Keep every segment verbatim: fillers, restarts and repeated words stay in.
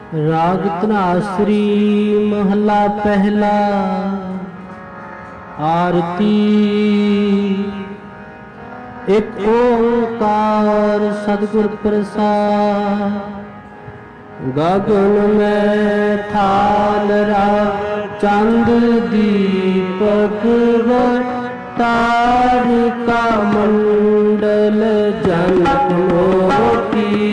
राग धनासरी महला पहला। आरती। एक ओंकार सतगुर प्रसाद। गगन में थालरा चंद दीपक तारिका मंडल जनक मोती।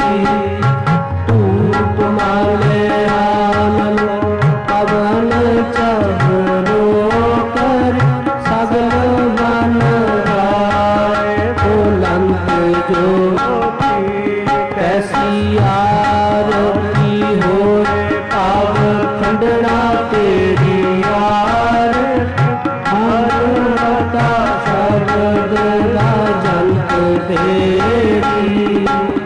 माले आनन पवन चहरो कर सगल वन राय बुलंद ज्योति। कैसी आरती हो पाव खंडना तेरी यार। हनुमता शब्द जनक तेरी।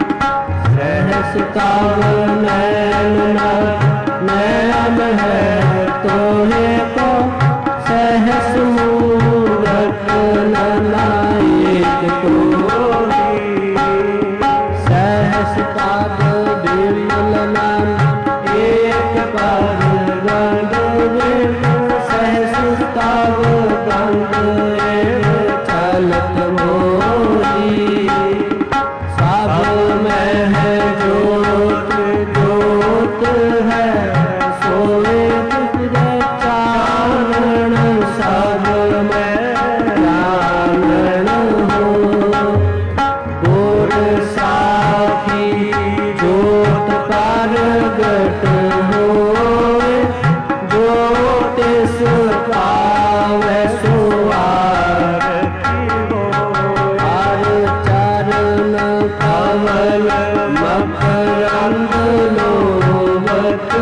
सहस्ताव नैन नैन है तोहे को सहस मूरत नायक तोरी। सहस्ताव विमल नाम एक पर गंध सहस्ताव गंध चलत मोरी। सब में है जोत जोत है सोए चारण। सब में चारण हो गोर साखी जोत प्रगट होए। ज्योतिष पावे सुआरती हो। हर चरण कमल मकरंद लोभत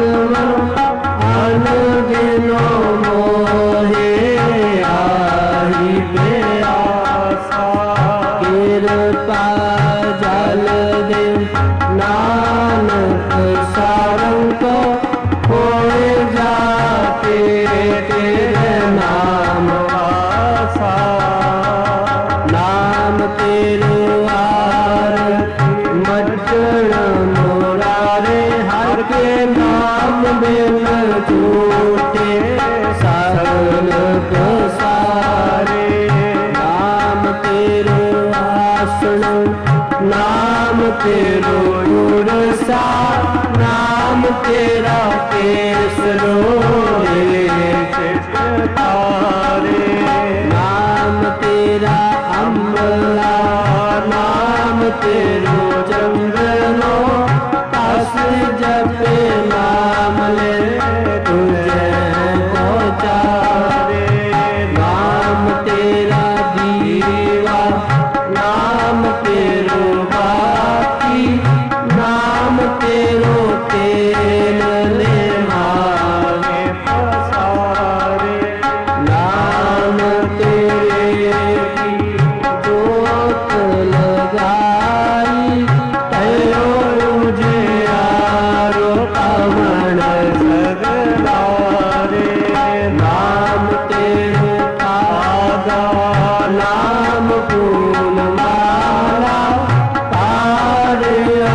अनगिनो मोहे आहि प्यासा। कृपा जल दे नानक सारंग होए जाते तेरे नाम आसा। नाम तेरे मज्जन मुरारे हर के नाम बिन झूठे सगल सारे। नाम तेरो आसन नाम तेरो उरसा। नाम तेरा केसरो तारे। नाम तेरा अमला नाम तेरो चंद्रो। तस जपे नाम ले तुझे पहुँचारे। नाम तेरा दीवा नाम तेरो बाती। नाम तेरो तेल ले मांगे पसारे। नाम तेरे की जोत लगाई तैयो उजियारो पवन सगलारे। नाम तेरे पादा नाम फूल माला। तारे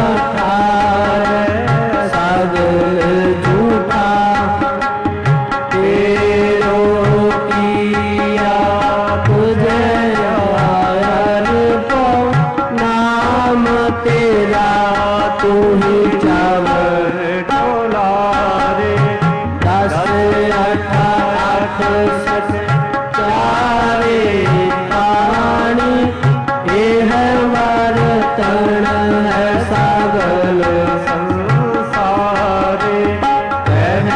अठारह सगल झूठा तेरो किया तुझे आयर को। नाम तेरा तू ही चावर डोलारे। दस अठारह सठ चारे पानी। यह वर्तन है सगल संसारे। कह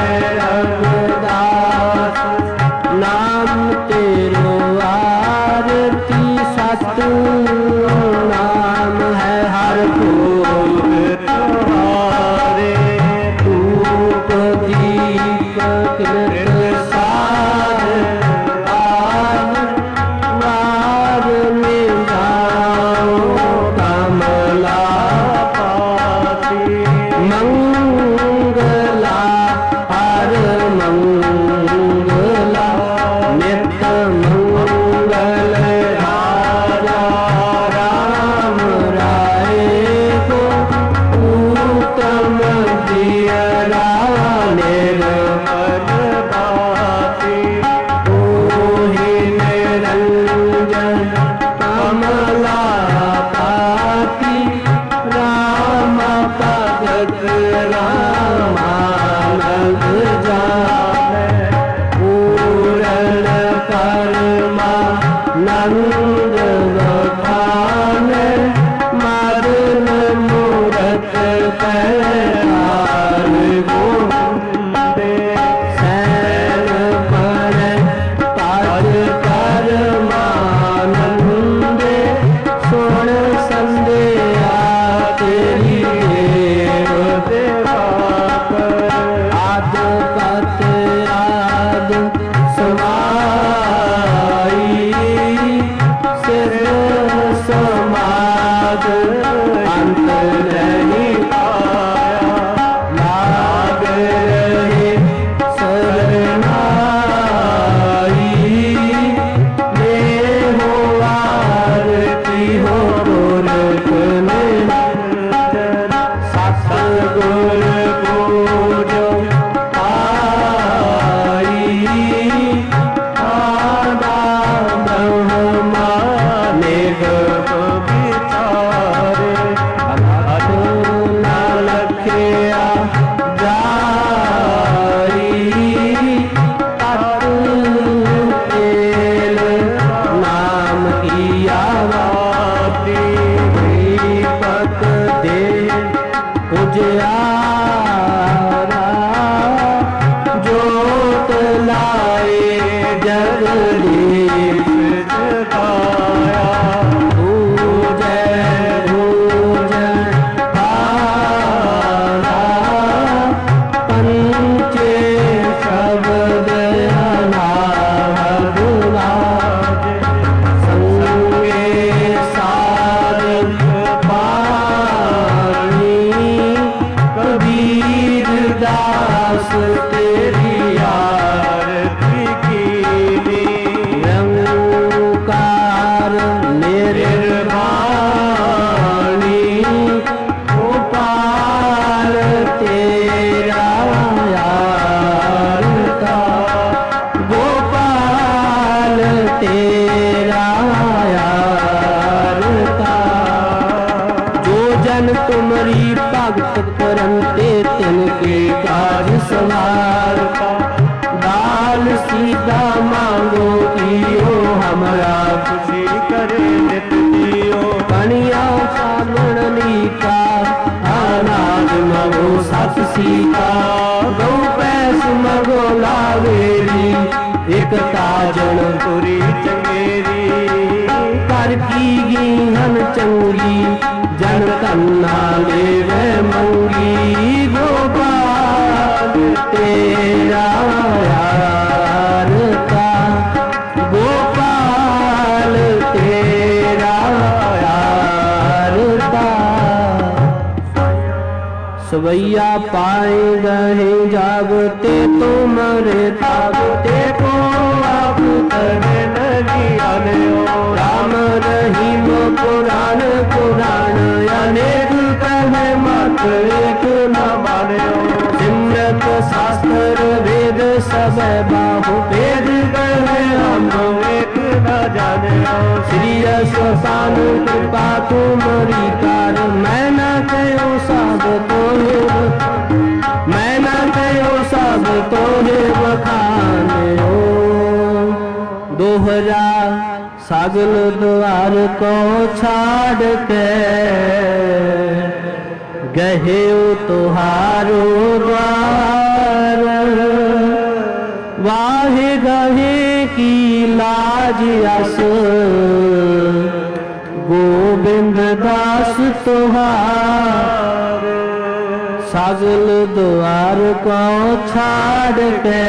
रघुदास नाम तेरो आरती। सत नाम है हर भोग तुम्हारे। बालक रामानंद जाने पूरन परमानंद बखान मदन मूरत पैरार गोविंदे सैन पर पाद परमानंदे सुन संदेहा तेरी देव देवा आद पत आद समाई सिर समाद अंत नहीं पाया लाग रहे सरनाई ले हो आरती हो गोरख सतगुर पूजो आई आदा ब्रह्मा नेग विचारे अनाथ न लखिया जाई तत् तेल नाम किया वाती दीपक दे उजियारा जोत लाए जगदीश जगाया पूजय पूजय हारा पंचे शब्द अनाहत राज संगे सारंग पानी कबीर दास तेरी आरती कीनी निरंकार निर्वाणी गोपाल तेरा यारता गोपाल तेरा यारता जो जन तुमरी भगत करते तिनके काज सवारता दाल सीधा मांगो कियो हमरा खुशी करे नित दियो कनिया सागण लीका अनाज मगो सत सीता गौ पैस मगो लावेरी एक ताजन पुरी चंगेरी कर की गीहन चंगी जन कन्ना लेवे मंगी गोपाल तेरा यारता गोपाल तेरा यारता सवैया पाए गए जागते तुमरे तागते को आप करे नहीं आने राम रहीम पुराण पुराण अनेक कहे मत एक न माने सिमरत शास्त्र वेद सब बाहु वेद कहे हम एक न जाने श्री असान कृपा तुमरी कार मैं न कहो सब तो मैं न कहो सब तो बखाने हो दोहरा सागल द्वार को छाड़ के गहे तुहारो द्वार वाहे गहे की लाज अस गोविंद दास तुहार सागल द्वार को छाड़ के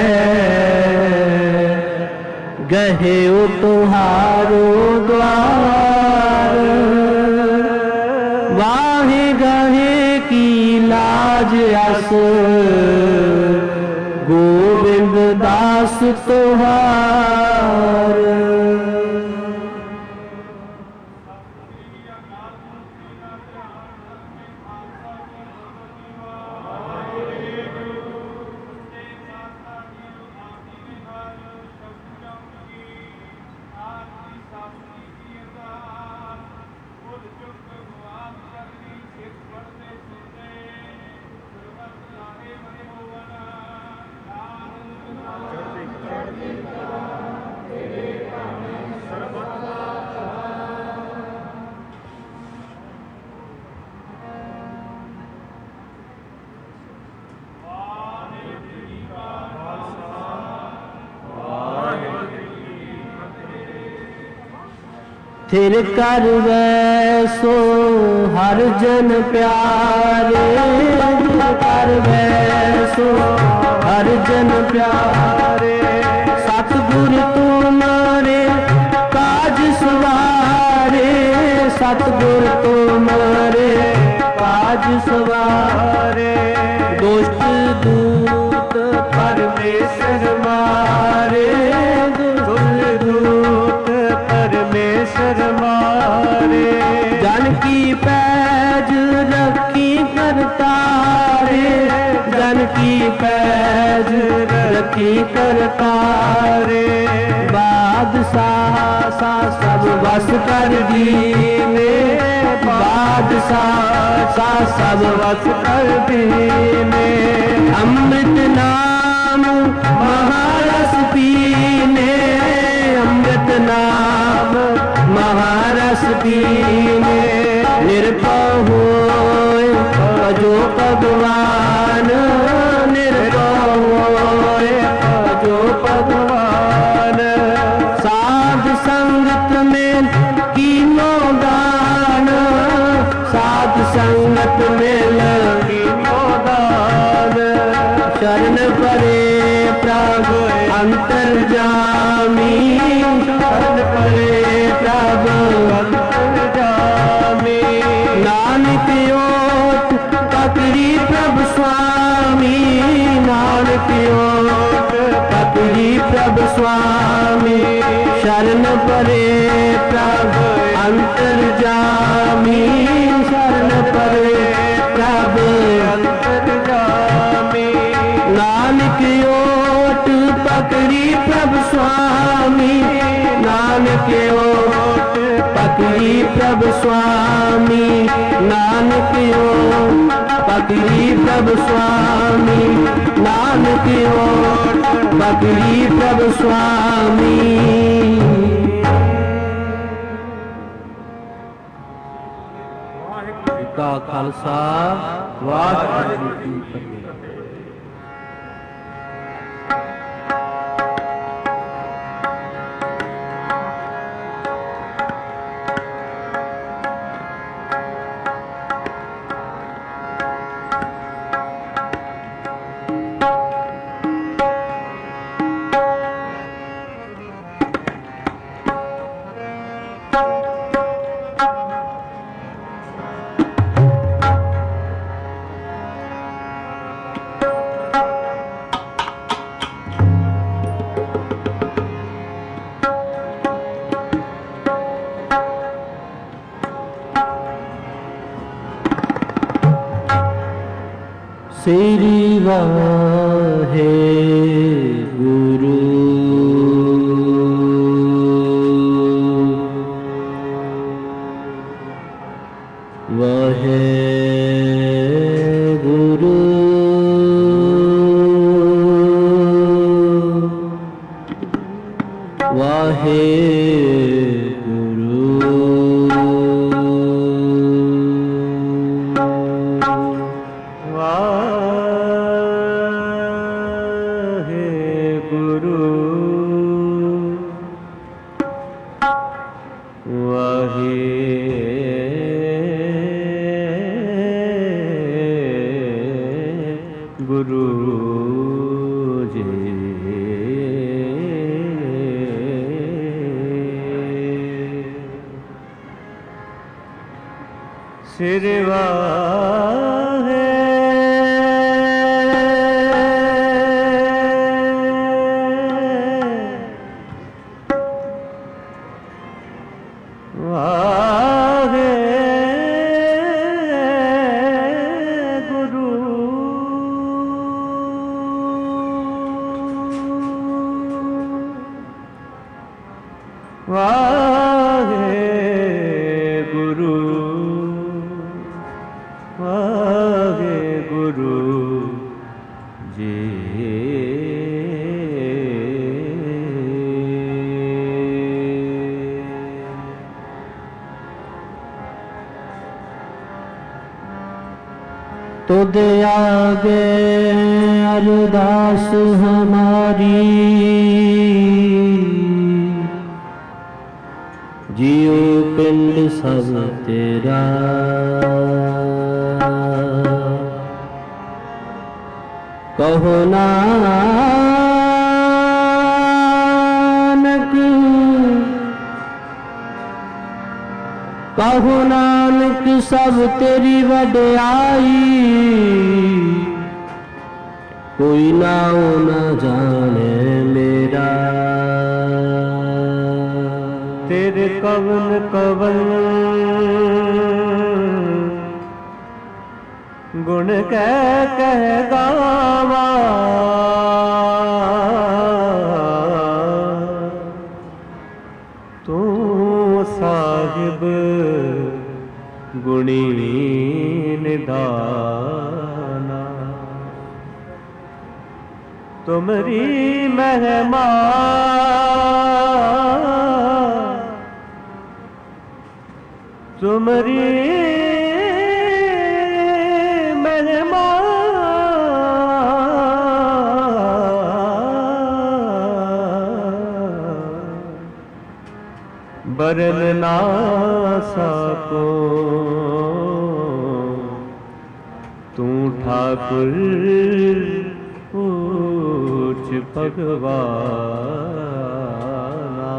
गहे तुहारो द्वार वाहे गहे की लाज अस गोविंद दास तुहार थिर कर वैसो हर जन प्यारे, थिर कर वैसो हर जन प्यारे। सतगुर तुम्हारे काज सवारे, सतगुर तुम्हारे काज सवारे। दुष्ट दूत परमेश्वर मारे, दुष्ट दूत परमेश्वर मारे। जन की पैज रखी करतारे, जन की पैज रखी करतारे। बादशाह सा सब वस कर दीने, बादशाह सा सब वस कर दीने। अमृत नाम महारस पीने, अमृत नाम महारस पीने। निर्भय होए जो भगवान, निर्भय होए जो भगवान। साध संगत में कीनो दान, साध संगत में कीनो दान। शरण परे प्रभु अंतर्जामी, शरण परे प्रभु अंतर्जामी। नानक ओट पकड़ी प्रभु स्वामी, नानक ओट पकड़ी प्रभु स्वामी। शरण परे प्रभु अंतर्जामी, शरण परे प्रभु अंतर्जामी। नानक ओट पकड़ी प्रभु स्वामी, नानक ओट पकड़ी प्रभु स्वामी। नानक ओट पकड़ी प्रभु स्वामी, नानक ओट पकड़ी प्रभु स्वामी। का खालसा वाहिगुरू जी की फतेह। श्री वाहे गुरु वाहे गुरु वाहे तुद आगे अरदास हमारी, जियो पिंड सब तेरा। कहो नानक कहो नानक सब तेरी वड्याई, कोई नाम न जाने मेरा। तेरे कवन कवन गुण कह कह गावा, तू साहिब गुणी निधाना। तुमरी महिमा तुमरी महिमा बरन ना सको। तू ठाकुर पूछ भगवाना।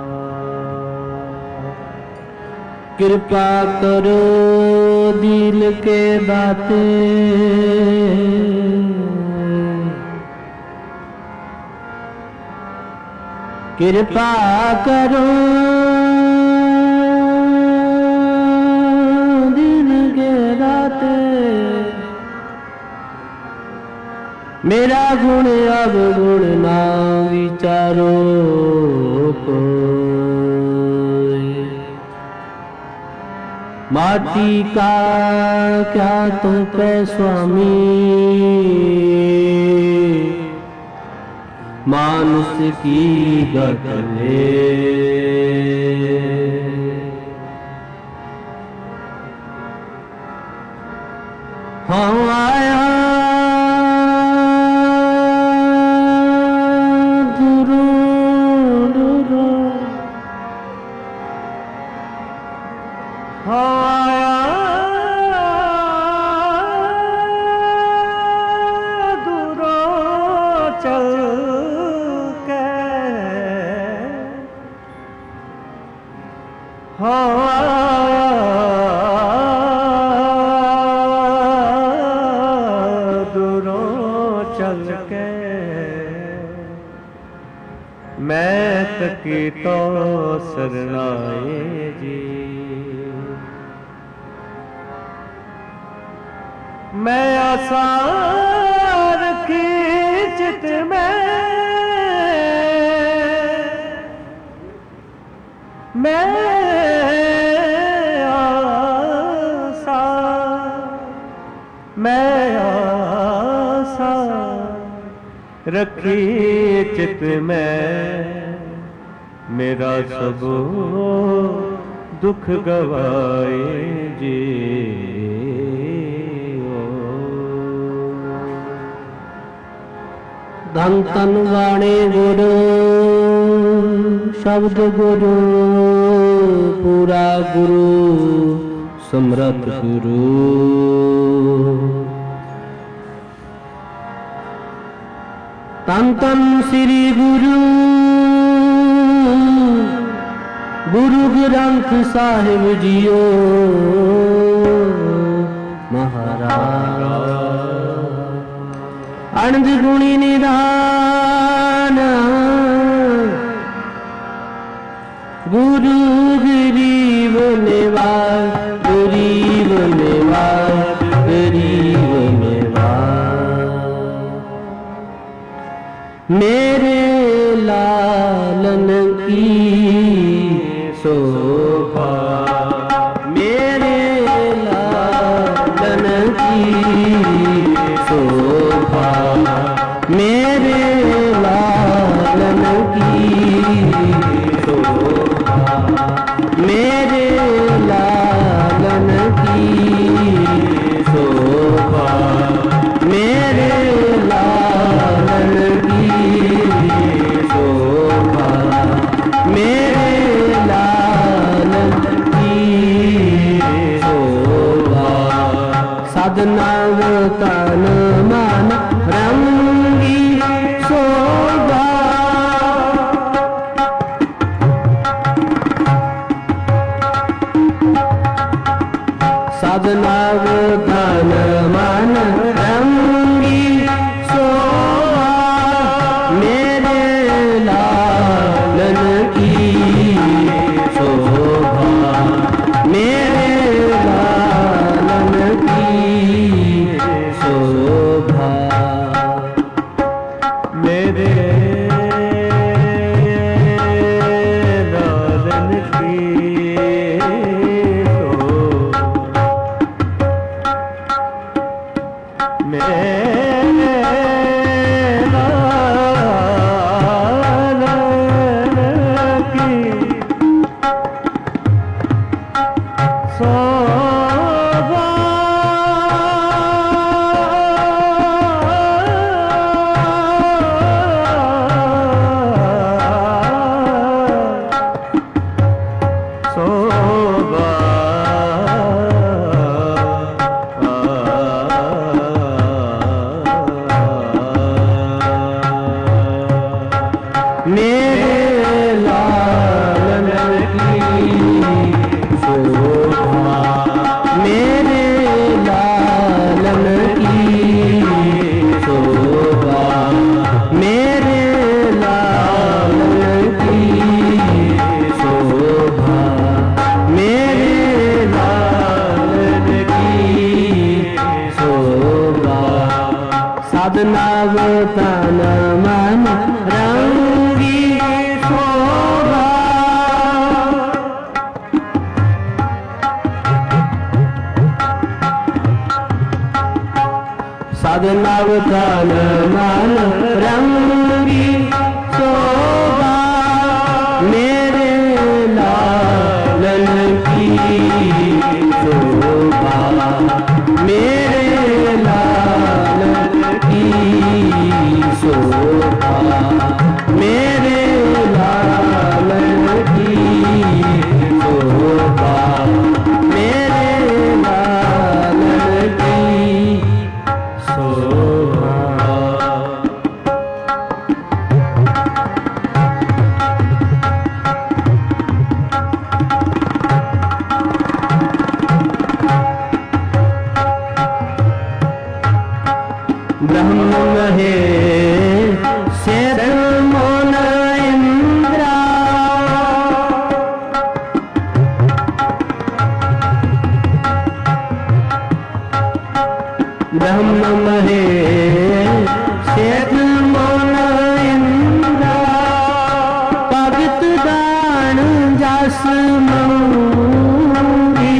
कृपा करो दिल के दाते, कृपा करो दिल के दाते। मेरा गुण अब गुण ना विचारो को, माटी का क्या तुम पे स्वामी, मानुष की गत ले। हाँ आया दूरो दूरो, हाँ आया दूरो चल के, हाँ आया दूरो चल के। मैं तकी तो सरनाए जी, मैं आशा रखी चित में, मैं आशा मैं आशा रखी चित में। मेरा सब दुख गवाए जी। धन तन वाणे गुरु शब्द गुरु, पूरा गुरु समरथ गुरु। तन तन श्री गुरु गुरु ग्रंथ साहिब जियो महाराज। अनंद गुणी निधान गुरु गरीब निवास, गरीब निवास, गरीब निवास। मेरे लालन की शोभा, मेरे लालन की शोभा, मेरे लालन की शोभा, मेरे लालन की शोभा। तन मन रंगी शोभा सदनव तन मन रंगी शोभा मेरे लालन की शोभा मेरे लालन की शोभा मेरे लालन की शोभा मेरे लालन की शोभा। ब्रह्म महे शेर मोन इंद्रा ब्रह्म महे शेर मोन इंद्रा भगत दान जस मंगी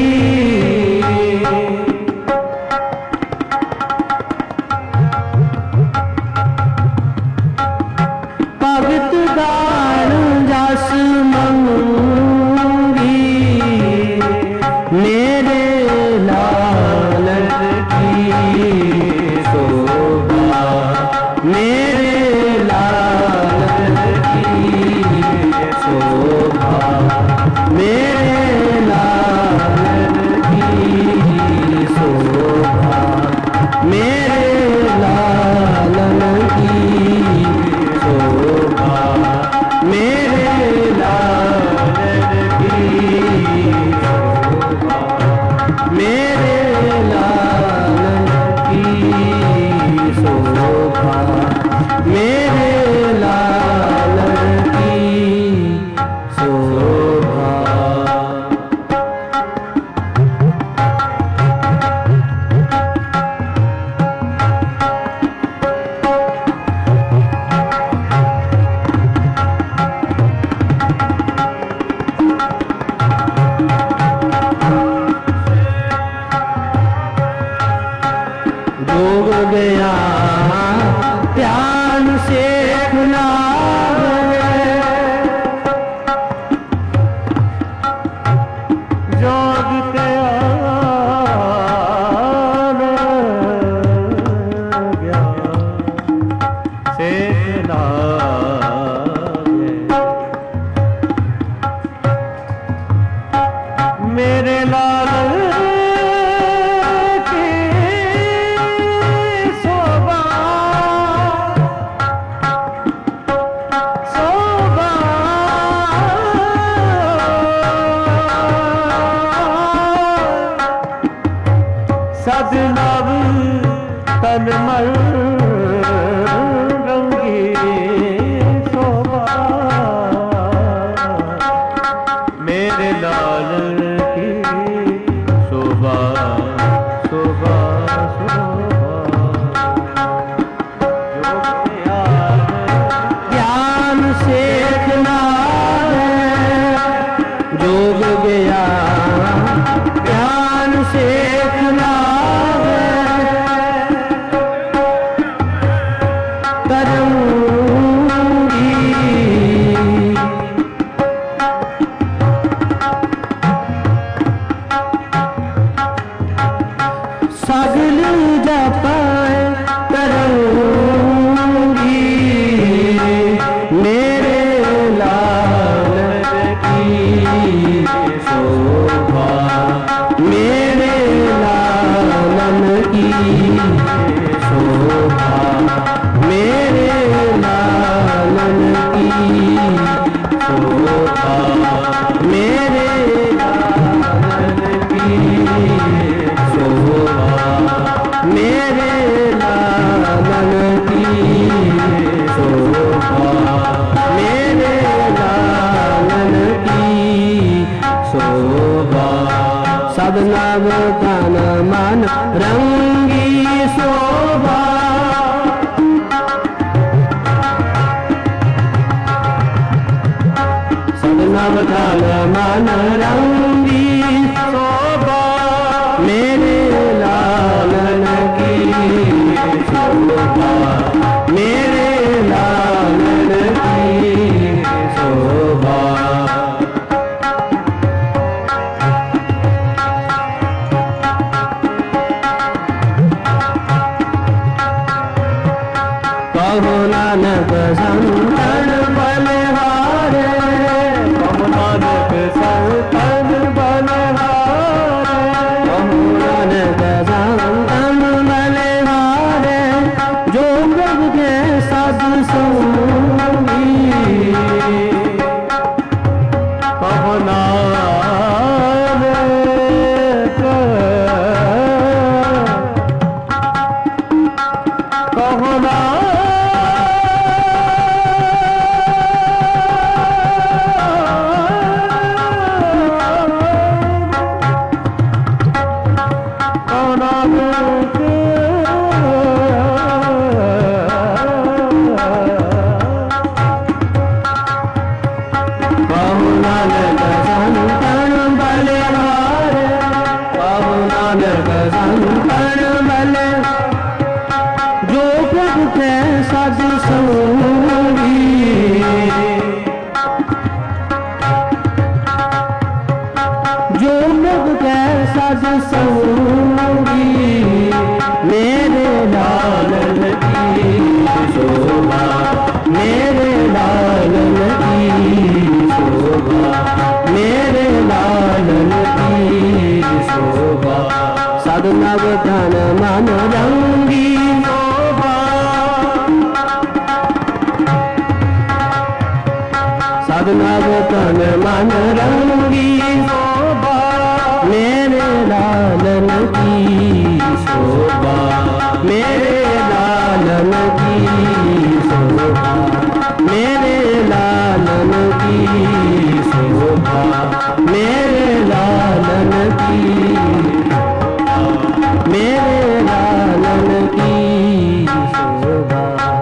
भगत दान जस मंगी मेरे लालन की शोभा मेरे लालन की शोभा मेरे लालन की शोभा मेरे लालन की शोभा मेरे लालन की शोभा मेरे लालन की शोभा मेरे लालन की शोभा। जोग गया ध्यान से खुला जोग गया से खुला मेरे लाल सदनव तन मन रंगी शोभा मेरे लालन की शोभा शोभा शोभा ज्ञान सीखना जोग गया ज्ञान सीखना तन मन रंगी शोभा सदनव तन मन रंगी शोभा मेरे लालन की शोभा मेरे लालन की शोभा कहो नानक संतन बलहारे कहो नानक संतन बलहारे कहो नानक संतन बलहारे जो प्रभु के साधु संगी कहो नानक कहो नानक साधु संगी जो प्रभु के साधु संगी मेरे लालन की शोभा मेरे लालन की शोभा मेरे लालन की शोभा साधु नव तन मन रंगी नव तन मन रंगी शोभा मेरे लालन की शोभा मेरे लालन की शोभा मेरे लालन की शोभा मेरे लालन की मेरे लालन की शोभा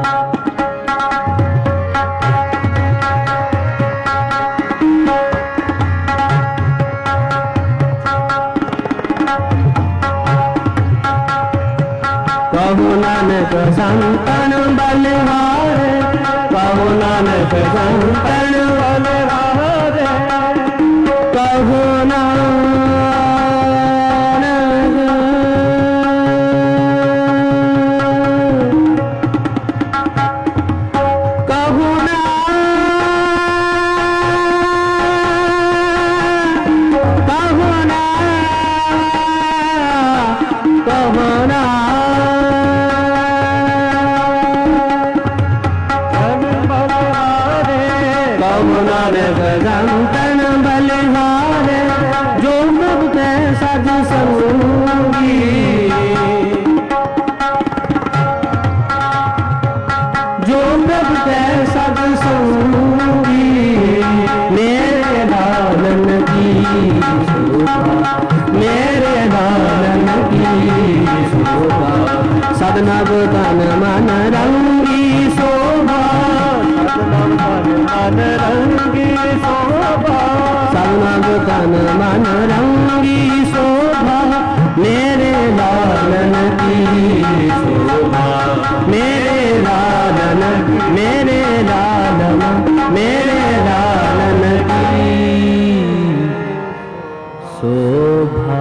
कहो नानक संतन बलहारे कहो नानक संतन बलहारे कहो नानक कहो नानक कहो नानक कहो नानक नानक संतन बलहारे जो प्रभु के साधु संगी जो प्रभु के साधु संगी मेरे लालन की शोभा मेरे लालन की शोभा सदनव तन मन रंगी शोभा मन रंगी शोभा सदनव तन मन रंगी शोभा मेरे लालन की शोभा मेरे लालन मेरे लालन मेरे लालन की शोभा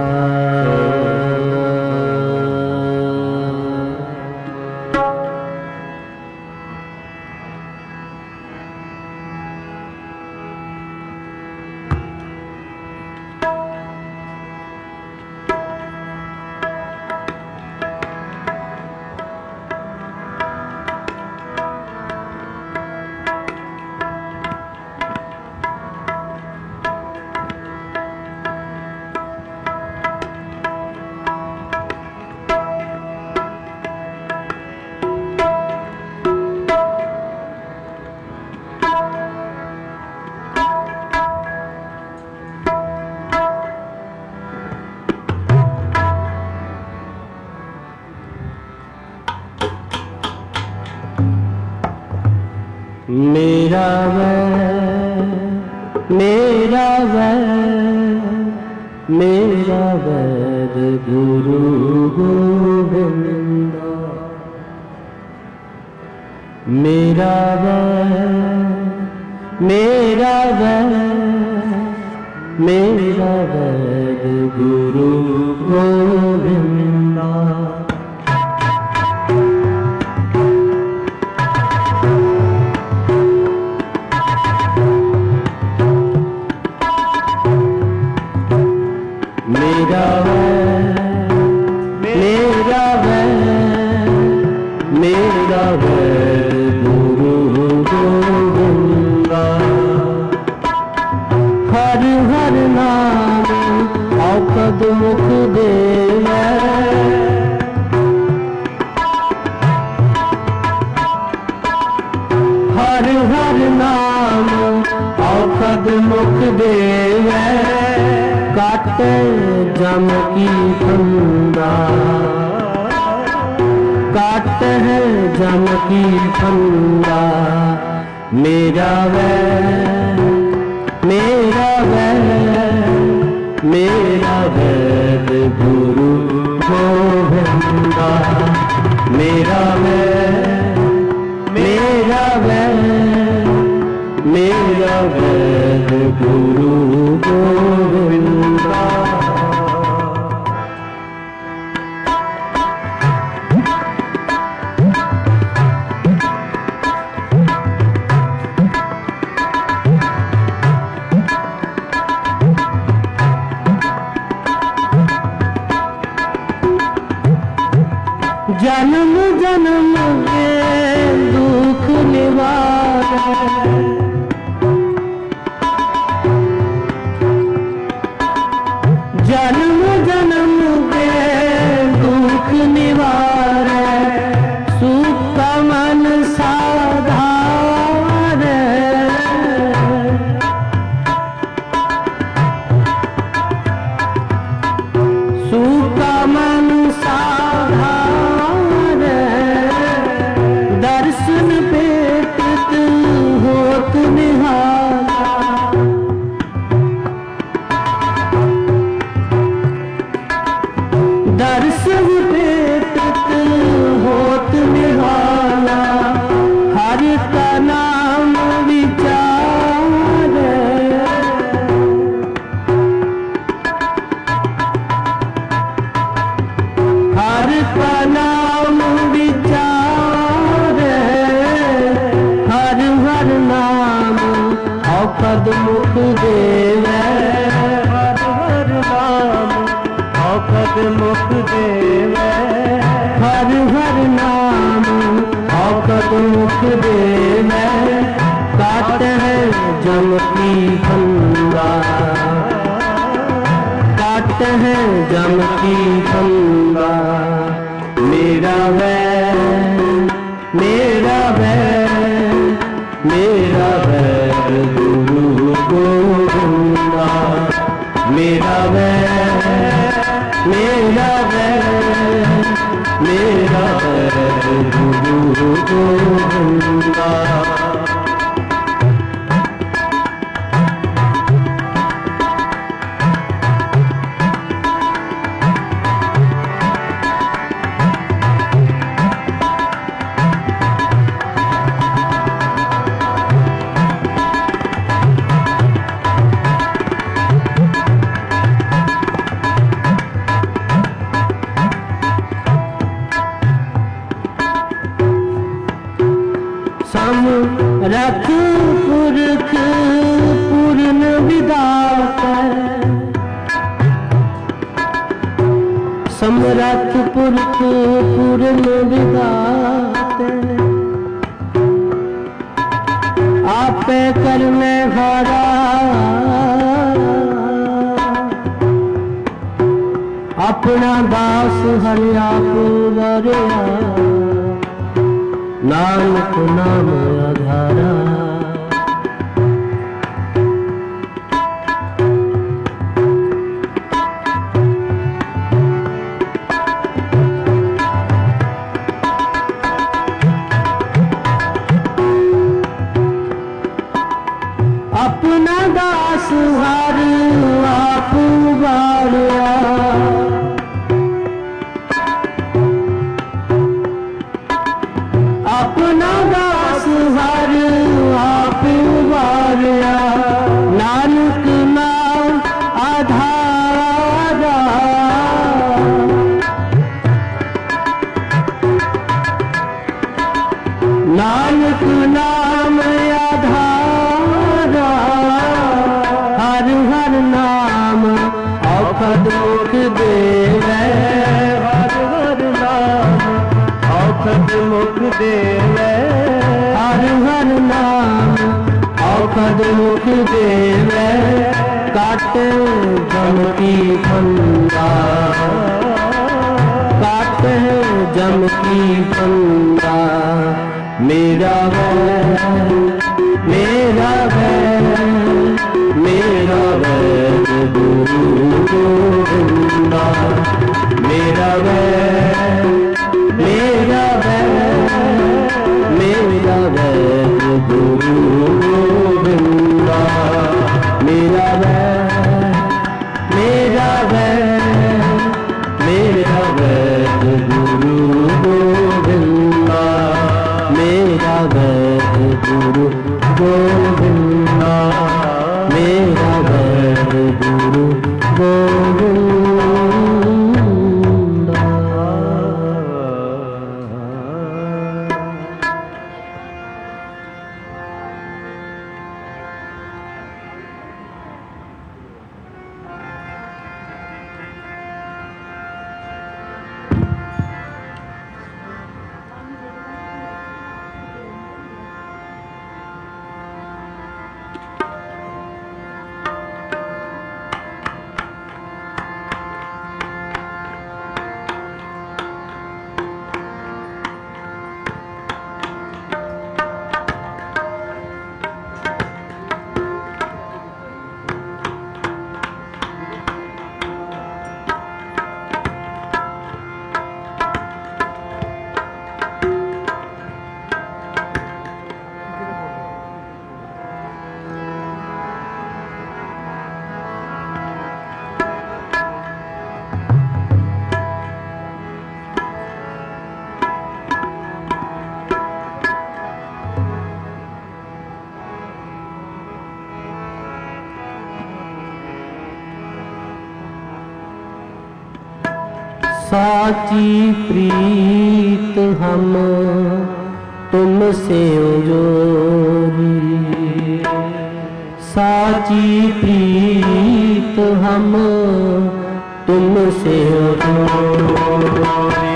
मेरा वैर मेरा वैर मेरा वैर गुरु गोविंदा। मेरा वैर मेरा वैर मेरा वैर गुरु गोविंदा। मेरा वैर मेरा वैर मेरा वैर गुरु गोविंदा। हर हर नाम औपद मुख देवै। हर हर नाम औपद मुख देवै। काट जम की फंदा काट है जम की फंदा। मेरा वैर मेरा वैर मेरा वैर गुरु गोविंदा। मेरा वैर मेरा वैर मेरा वैर गुरु गोविंदा। जन्म जन्म के दुख निवारै। जन्म जन्म के दुख निवारै। सुख मन साधारै। सुख मन साधारै। दर्शन पेटत होत निहारा। दर्शन पेटत होत निहारा। हरि का नाम विचारै। हरि का नाम विचारै। हर हर नाम औपद मुख देवै। हर हर नाम औपद मुख देवै। हर हर नाम औपद मुख देवै। काट है जम की फंदा काट है जम की फंदा। मेरा वैर मेरा वैर मेरा वैर गुरु गोविंदा। मेरा वैर मेरा वैर मेरा वैर गुरु गोविंदा। समरथ पुरख पूर्ण विधाता। समरथ पुरख पूर्ण विधाता। आपे करने हारा। अपना दास हरि आप वरिया। नानक नाम आधारा। दास हर आप बाड़िया, अपना दास हर आप बाड़िया, नानक नाम आधारा, नानक नाम आधारा, हर हर नाम औखद मुख देवै, हर हर नाम औखद मुख देवै, हर हर नाम औखद मुख देवै, काटे जम की फंदा, काटे जम की फंदा, मेरा वैर मेरा वैर मेरा वैर गुरु गोविंदा, मेरा वैर मेरा वैर मेरा वैर गुरु गोविंदा, मेरा वैर मेरा वैर मेरा वैर गुरु गोविंदा, मेरा वैर गुरु गोविंदा, मेरा वैर गुरु गोविंदा। साची प्रीत हम तुमसे जोरी, साची प्रीत हम तुमसे जोरी,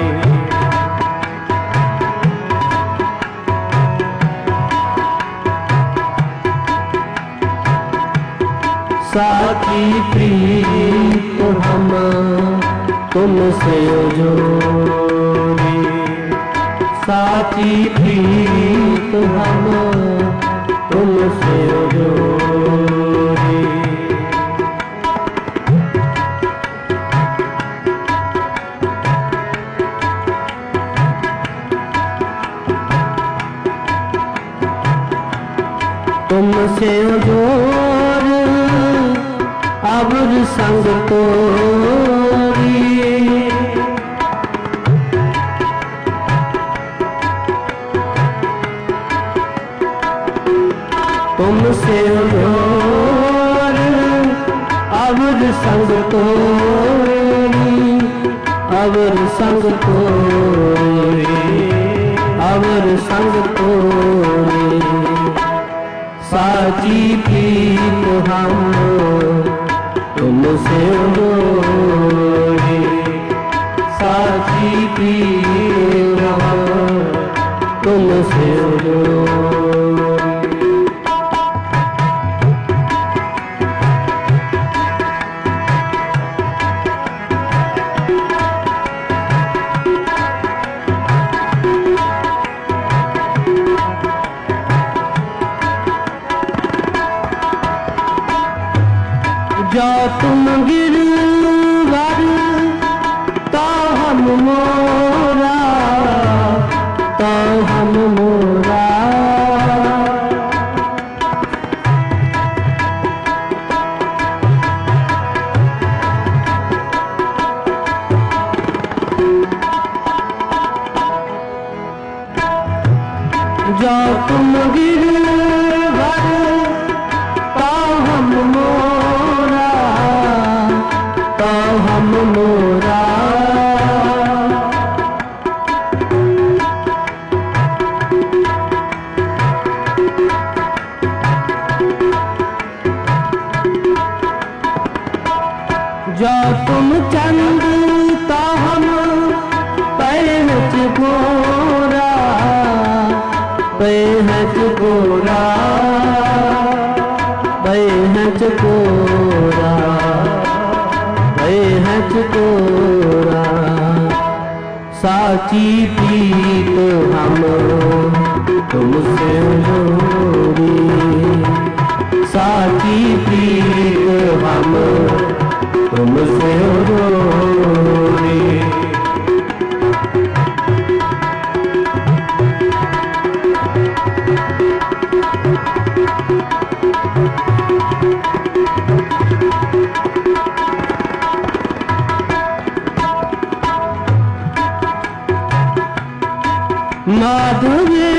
साची प्रीत हम तुमसे जोरी, साची प्रीत हम तुमसे जोरी, तुमसे जोर अवर संग तोरी, तुमसे जोर अवर संग तोरी, अवर संग तोरी, अवर संग तोरी, साची प्रीत हम तुमसे जोरी, साची प्रीत हम तुमसे जोरी। जो तुम गिरवर तो हम मोरा, तो हम मोरा, जो तुम गिरधर तो हम मोरा, तो हम मोरा। जो तुम चंद तो हम पहच गोरा, पहच गोरा, पहच गोरा, पहच गोरा। साची प्रीत हम तुमसे जोड़ी, साची प्रीत हम तुमसे जोड़ी। माधुर्य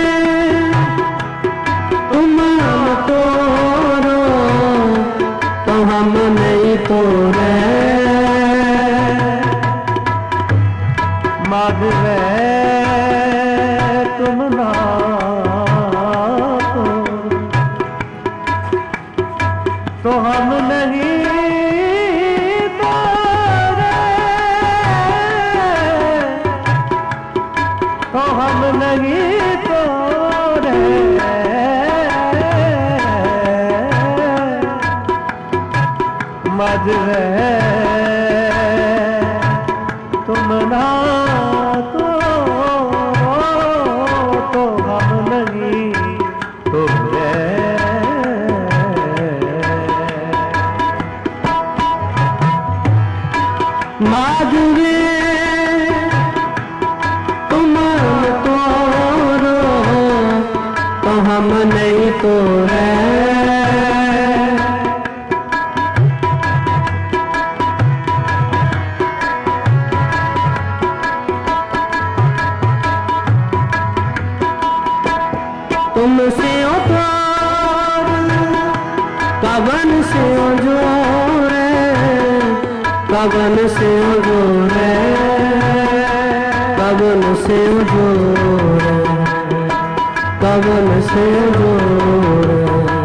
तुम हम तोड़ो तो हम नहीं तोड़े, माधुर्य तुम ना तो हम नहीं तोड़े, तो हम नहीं तोड़े। माधुर्य तुम ना तो, तो हम नहीं तोड़े। माधुर्य तुम तोड़ो तो हम नहीं तोड़े। तुमसे तोड़ कवन से जोड़े, कवन से जोड़े, कवन से जोड़े, कवन से जोड़े।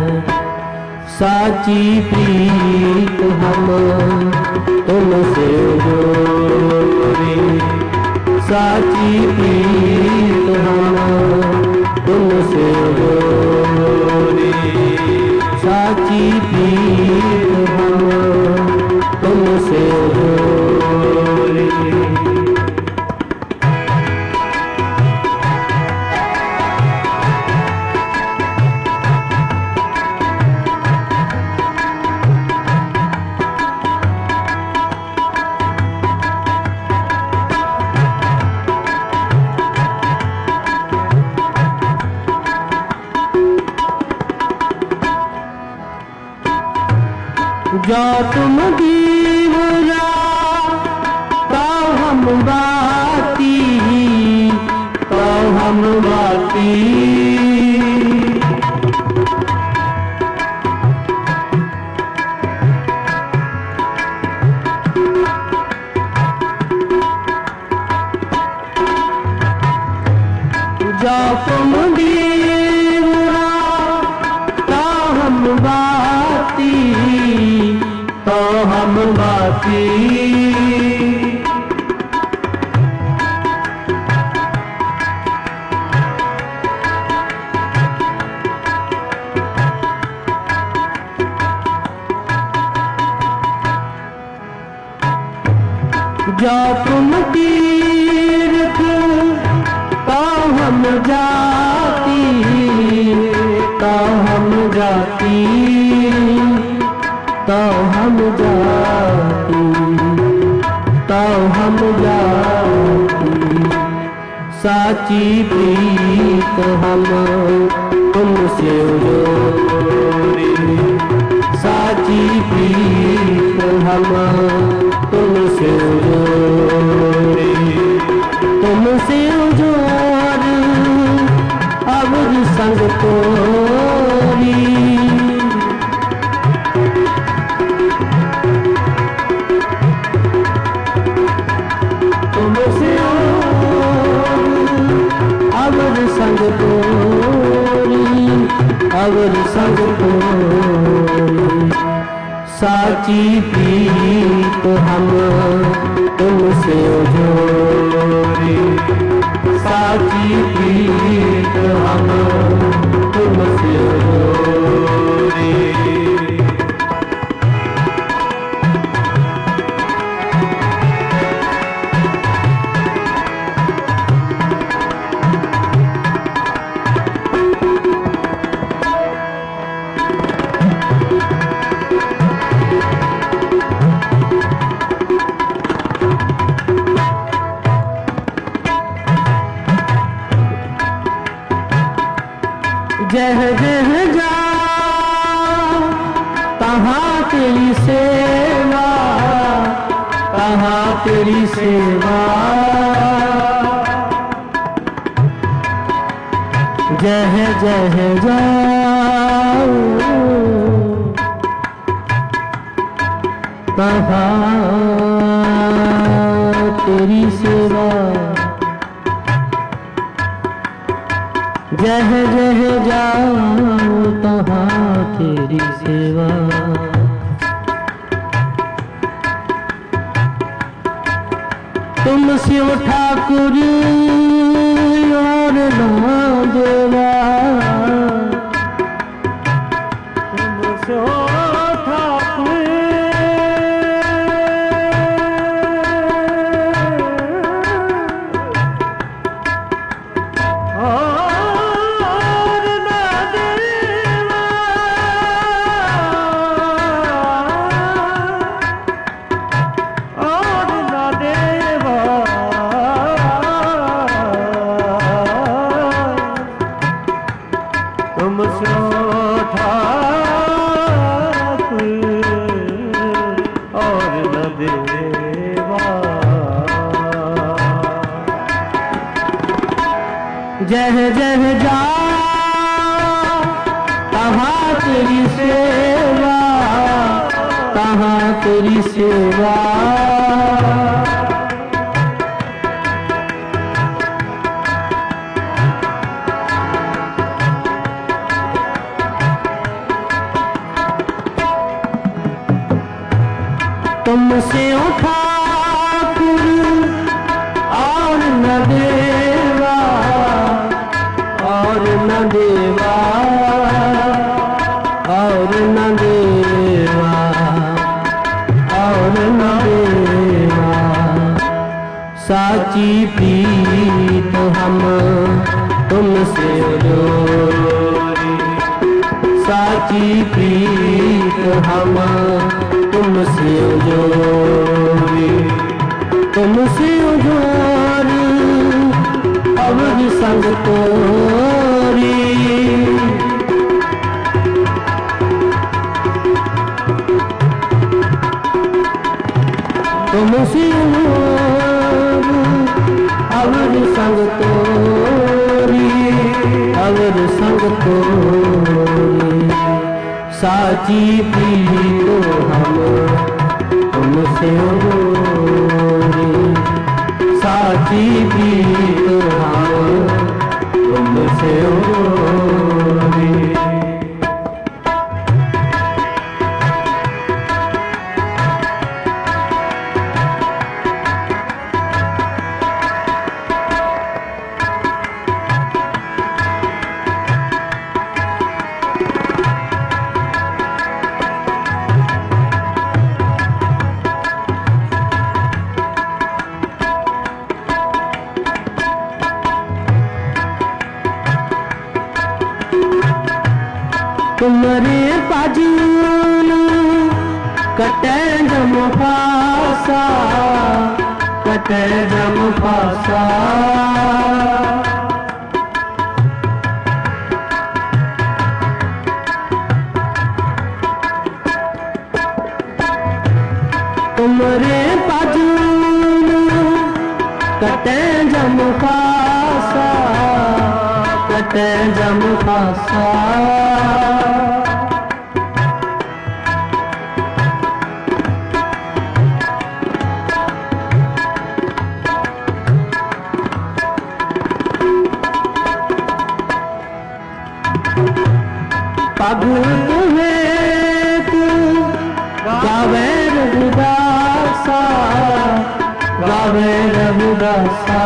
साची प्रीत हम तुमसे जोड़ी, साची प्रीत हम तुमसे जोड़ी, साची प्रीत हम तुमसे जोड़ी। जो तुम दीवरा तो हम बाती, तो हम बाती। जो तुम दीवरा तो हम बाती, तो हम बाती। जो तुम तीर्थ तो हम जाती, तो हम जाती, तो हम जाती, तो हम जाती। साची प्रीत हम तुमसे जोड़ी, साची प्रीत हम तुमसे जोड़ी, तुमसे जोड़ अब संग तोरी तुमसे अवर संग तोरी अवर संग तोरी साची प्रीत हम तुमसे जोरी साची प्रीत हम तुमसे जोरी जह जह जा तहाँ तेरी सेवा तहाँ तेरी सेवा जह जह जाओ तहाँ तेरी सेवा जह जह जाओ तहाँ तेरी सेवा तुम शिव ठाकुर और ना देवा तुम शिव ठाकुर जह जह जा तहाँ तेरी सेवा तहाँ तेरी सेवा तुमसे ठाकुर और न देवा और न देवा और न देवा और न देवा साची प्रीत हम तुमसे जोरी साची प्रीत हम तुमसे जोरी तुमसे जोरी अवर संग तोरी तुमसे अवर संग तोरी अवर संग तोरी साची प्रीत हम तुमसे जोरी साची प्रीत हम तुमसे जोरी तुम्हारे पाजून कटे जम फासा कटे जम फासा तुम्हारे पाजून कटे जम फासा ते जम खासा पग तुम्हें तू गावे रघुदासा गावे रघुदासा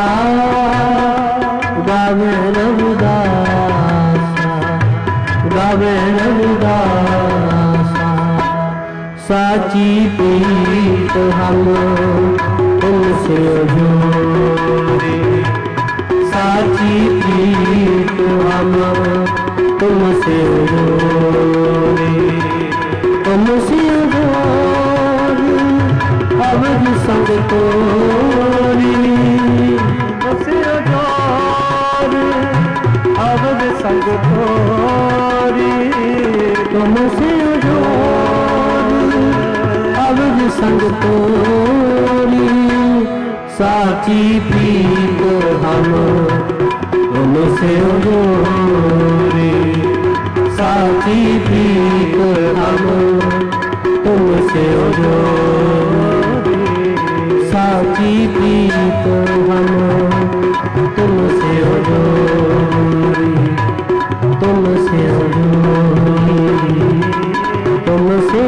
गावे रघुदासा गावे रघुदासा साची प्रीत हम तुमसे जोड़े साची प्रीत हम तुमसे जोड़े तुमसे जोड़े अब संग तोरी तुमसे जोड़े अब संग तोरी तुमसे जोड़े अब संग तोरी साची प्रीत हम तुमसे जोड़े साची प्रीत हम तुमसे जोड़े साची प्रीत हम तुमसे जोड़े तुमसे जोड़े तुमसे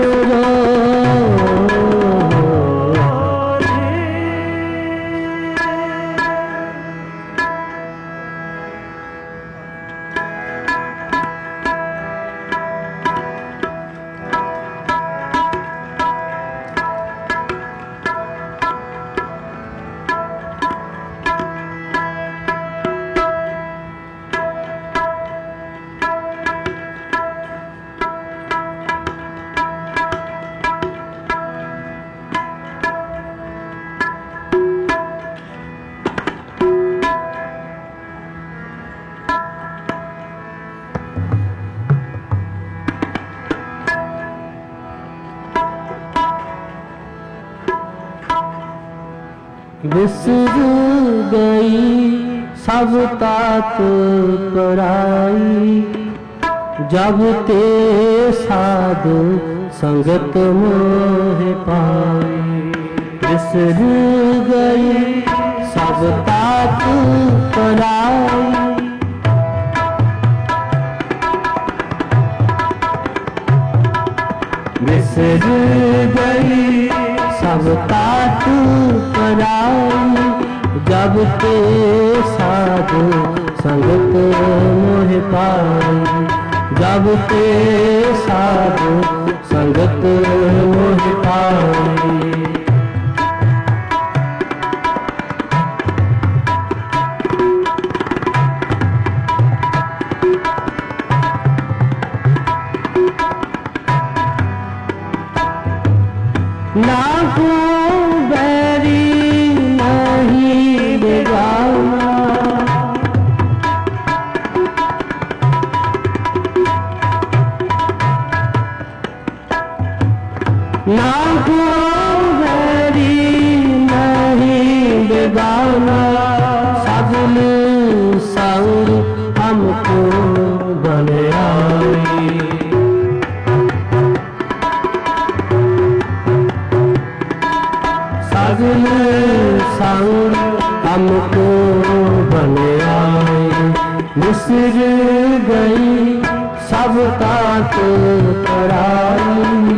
बिसर गई सब तात पराई जब ते साधु संगत मोह पाई बिसर गई सब तात पराई बिसर गई सब तात पराई जब ते साधु संगत मोह पाई जब ते साधु संगत मोह पाई ना को बैरी नहीं बेगाना ना को बैरी नहीं बेगाना सगल संग हमको बने आई सगल संग हमको बने आए बिसर गई सब तात पराई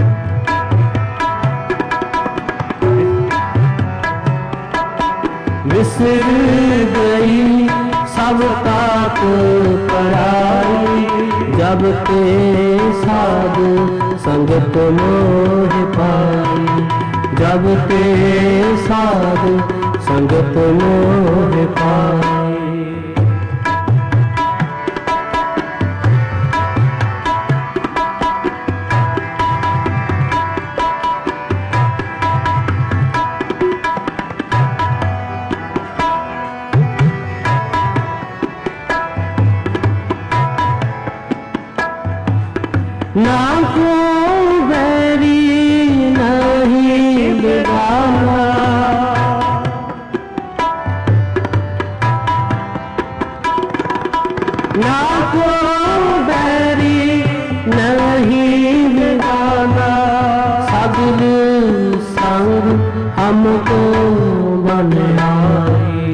बिसर गई सब तात पराई जब ते साधु संगत मोह पाई जब ते साधु संगत मोह पाई ना को बैरी नहीं बेगाना ना को बैरी नहीं मिलाना, सगल संग हमको बनाई।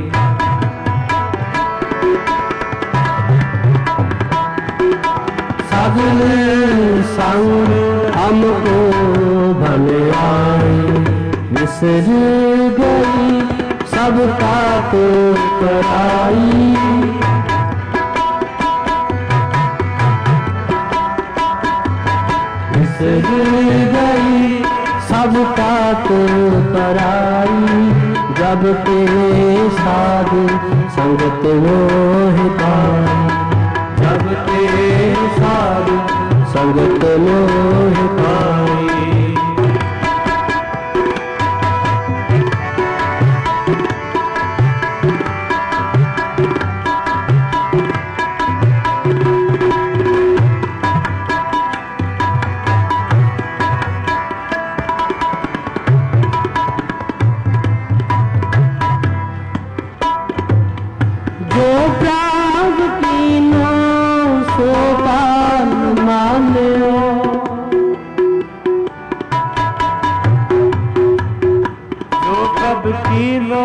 सगल संग हमको बनाई, बिसर गई सबका तो पराई। बिसर गई सबका तो पराई, जब तेरे साथ संगत मोह पाई। जब तेरे साथ संगत मोह पाई। जो प्राग कीनो सो पान मान्यो, जो कब कीनो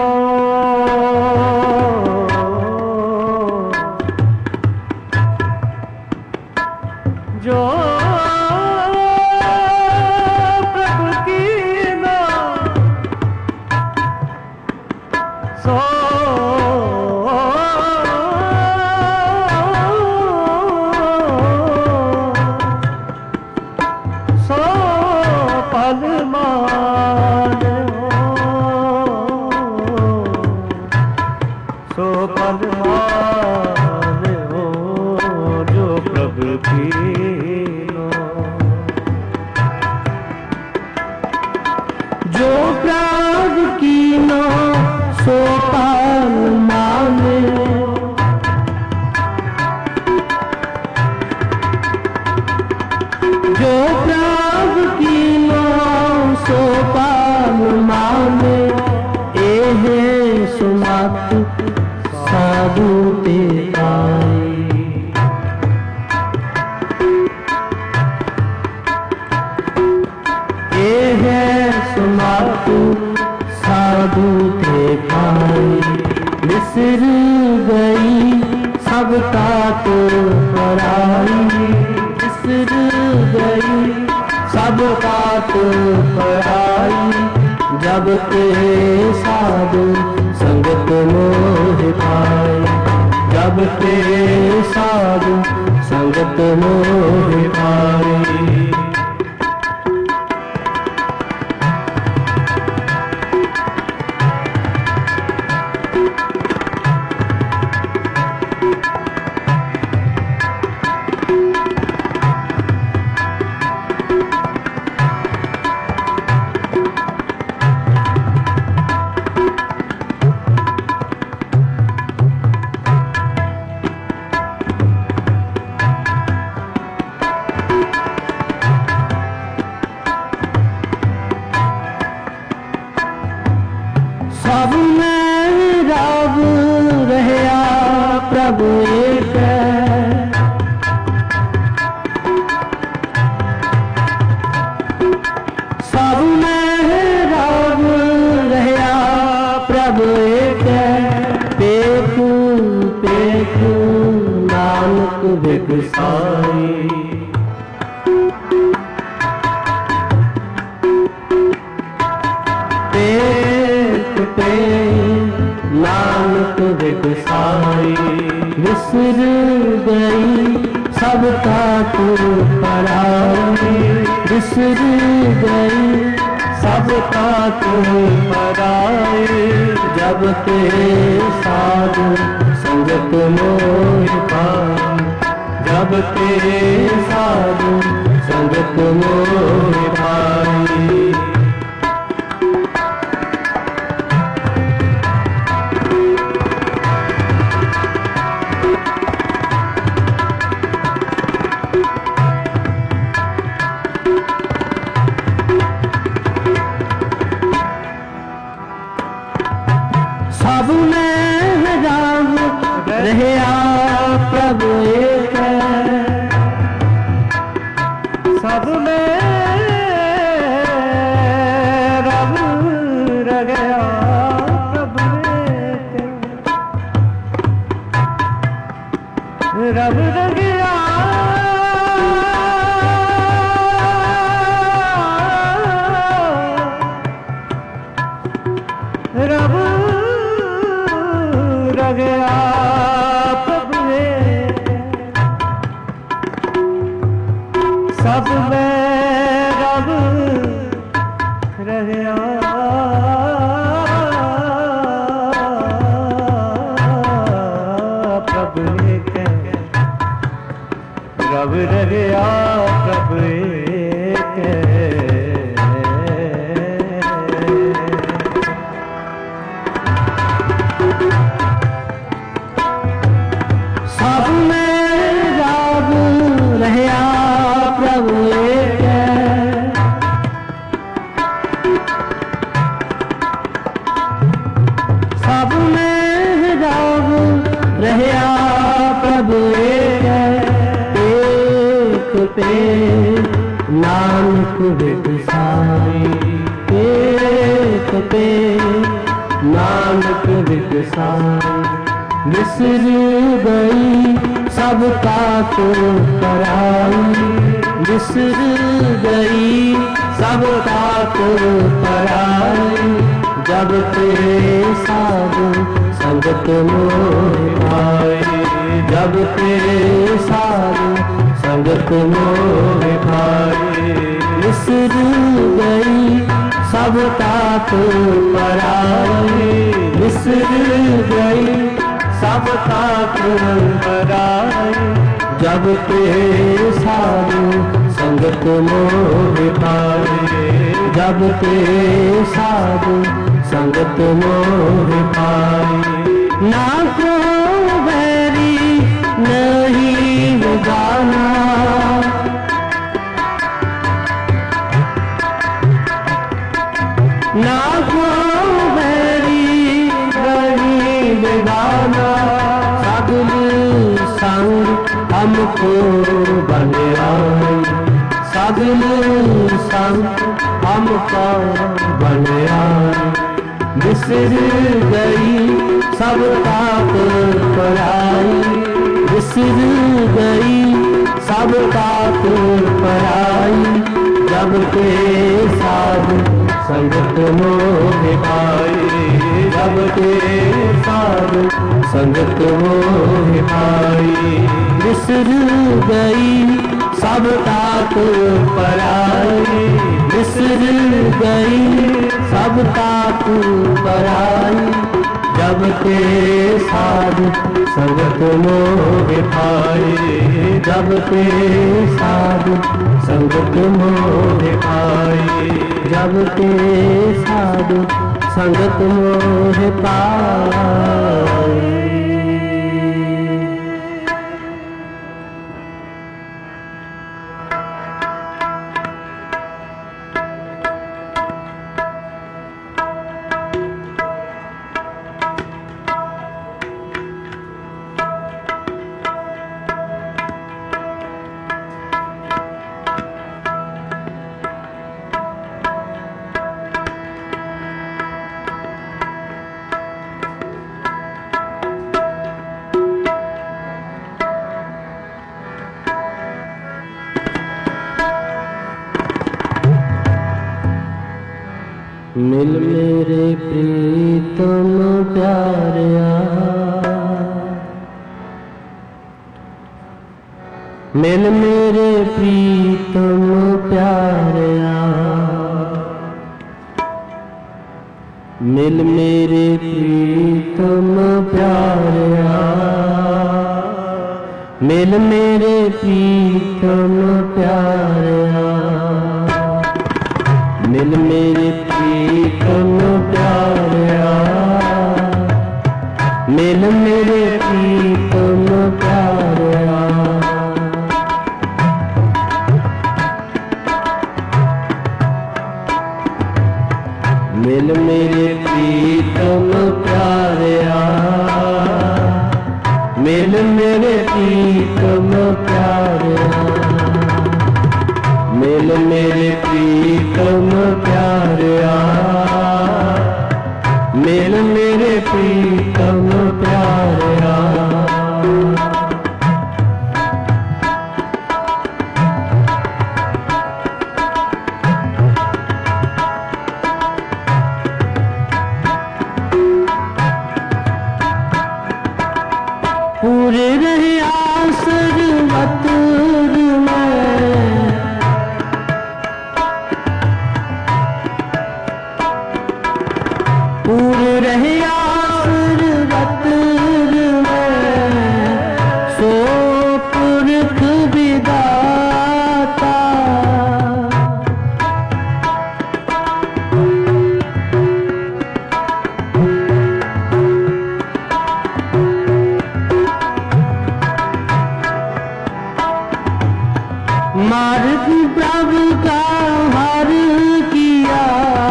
जो प्रभु कीनो सो सो पल मान हो, जो प्रभु कीनो। जो प्राग कीनो सो पान माने। जो प्राग कीनो सो पान माने, एहे सुमत साधु ते आई। एहे सुमत साधु ते आई। बिसर गई सबका तो पराई। बिसर गई सबका तो पराई, जब तेरे साधु संगत मोह पाई। जब तेरे साधु संगत मोह पाई। सब में रब रहया प्रभु एक है। सब में रब रहया प्रभु एक है। पेखू पेखू नानक बिकसाई। पे नानक बिकसाई। बिसर गई सबका तू पराई। बिसर गई सबका तू पराई, जब तेरे साधु संगत मोह पाई। जब तेरे साधु संगत मोह पाई। सब में राम रहया प्रभु एक है, सब में रब रह गया प्रभु एक है, रब रह गया रब रह गया प्रभु एक है, सब में रब रह गया प्रभु एक है, रब रह गया प्रभु एक है। सब में रब रहया प्रभु एक है, सब में रब रहया प्रभु एक है, एक पे नानक विकसाई, एक पे नानक विकसाई, बिसर गई सबका तो पराई, बिसर गई सबका तो पराई, जब तेरे साधु संगत मोह पाए, जब तेरे साधु संगत मोह पाए, बिसर गई सबका तो पराई, बिसर गई सबका पराई, जब तेरे साधु संगत मोह पाए, जब तेरे साधु संगत मोह पाए, ना को बैरी नहीं बेगाना, ना को बैरी नहीं बेगाना, सगल संग हमको बन आई, सगल संग हमको बन आई, बिसर गई सबका पराई, बिसर गई सबका पराई, जब के साधु संगत मोह पाए, जब के साधु संगत मोह पाए, बिसर गई सबका पराई, बिसर गई सबका पराई, जब के साधु संगत मोह पाए, जब के साधु संगत मोह पाए, जब के साधु संगत मोह पाए। मिल मेरे प्रीतम प्यारिया, मिल मेरे प्रीतम प्यारिया, मिल मेरे प्रीतम प्यारिया, मिल मेरे प्रीतम प्यारिया, मिल मेरे प्रीतम प्यारिया, मिल मेरे प्रीतम प्यारिया, मिल मेरे प्रीतम प्यारिया, मिल मेरे प्रीतम प्यारा, मिल मेरे प्रीतम प्यारा, मिल मेरे प्रीतम प्यारा। पूरे रहे आसरवत में, पूरे रहे आसरवत में, सो पुरख विदाता। मार्ग प्रभु का हर किया,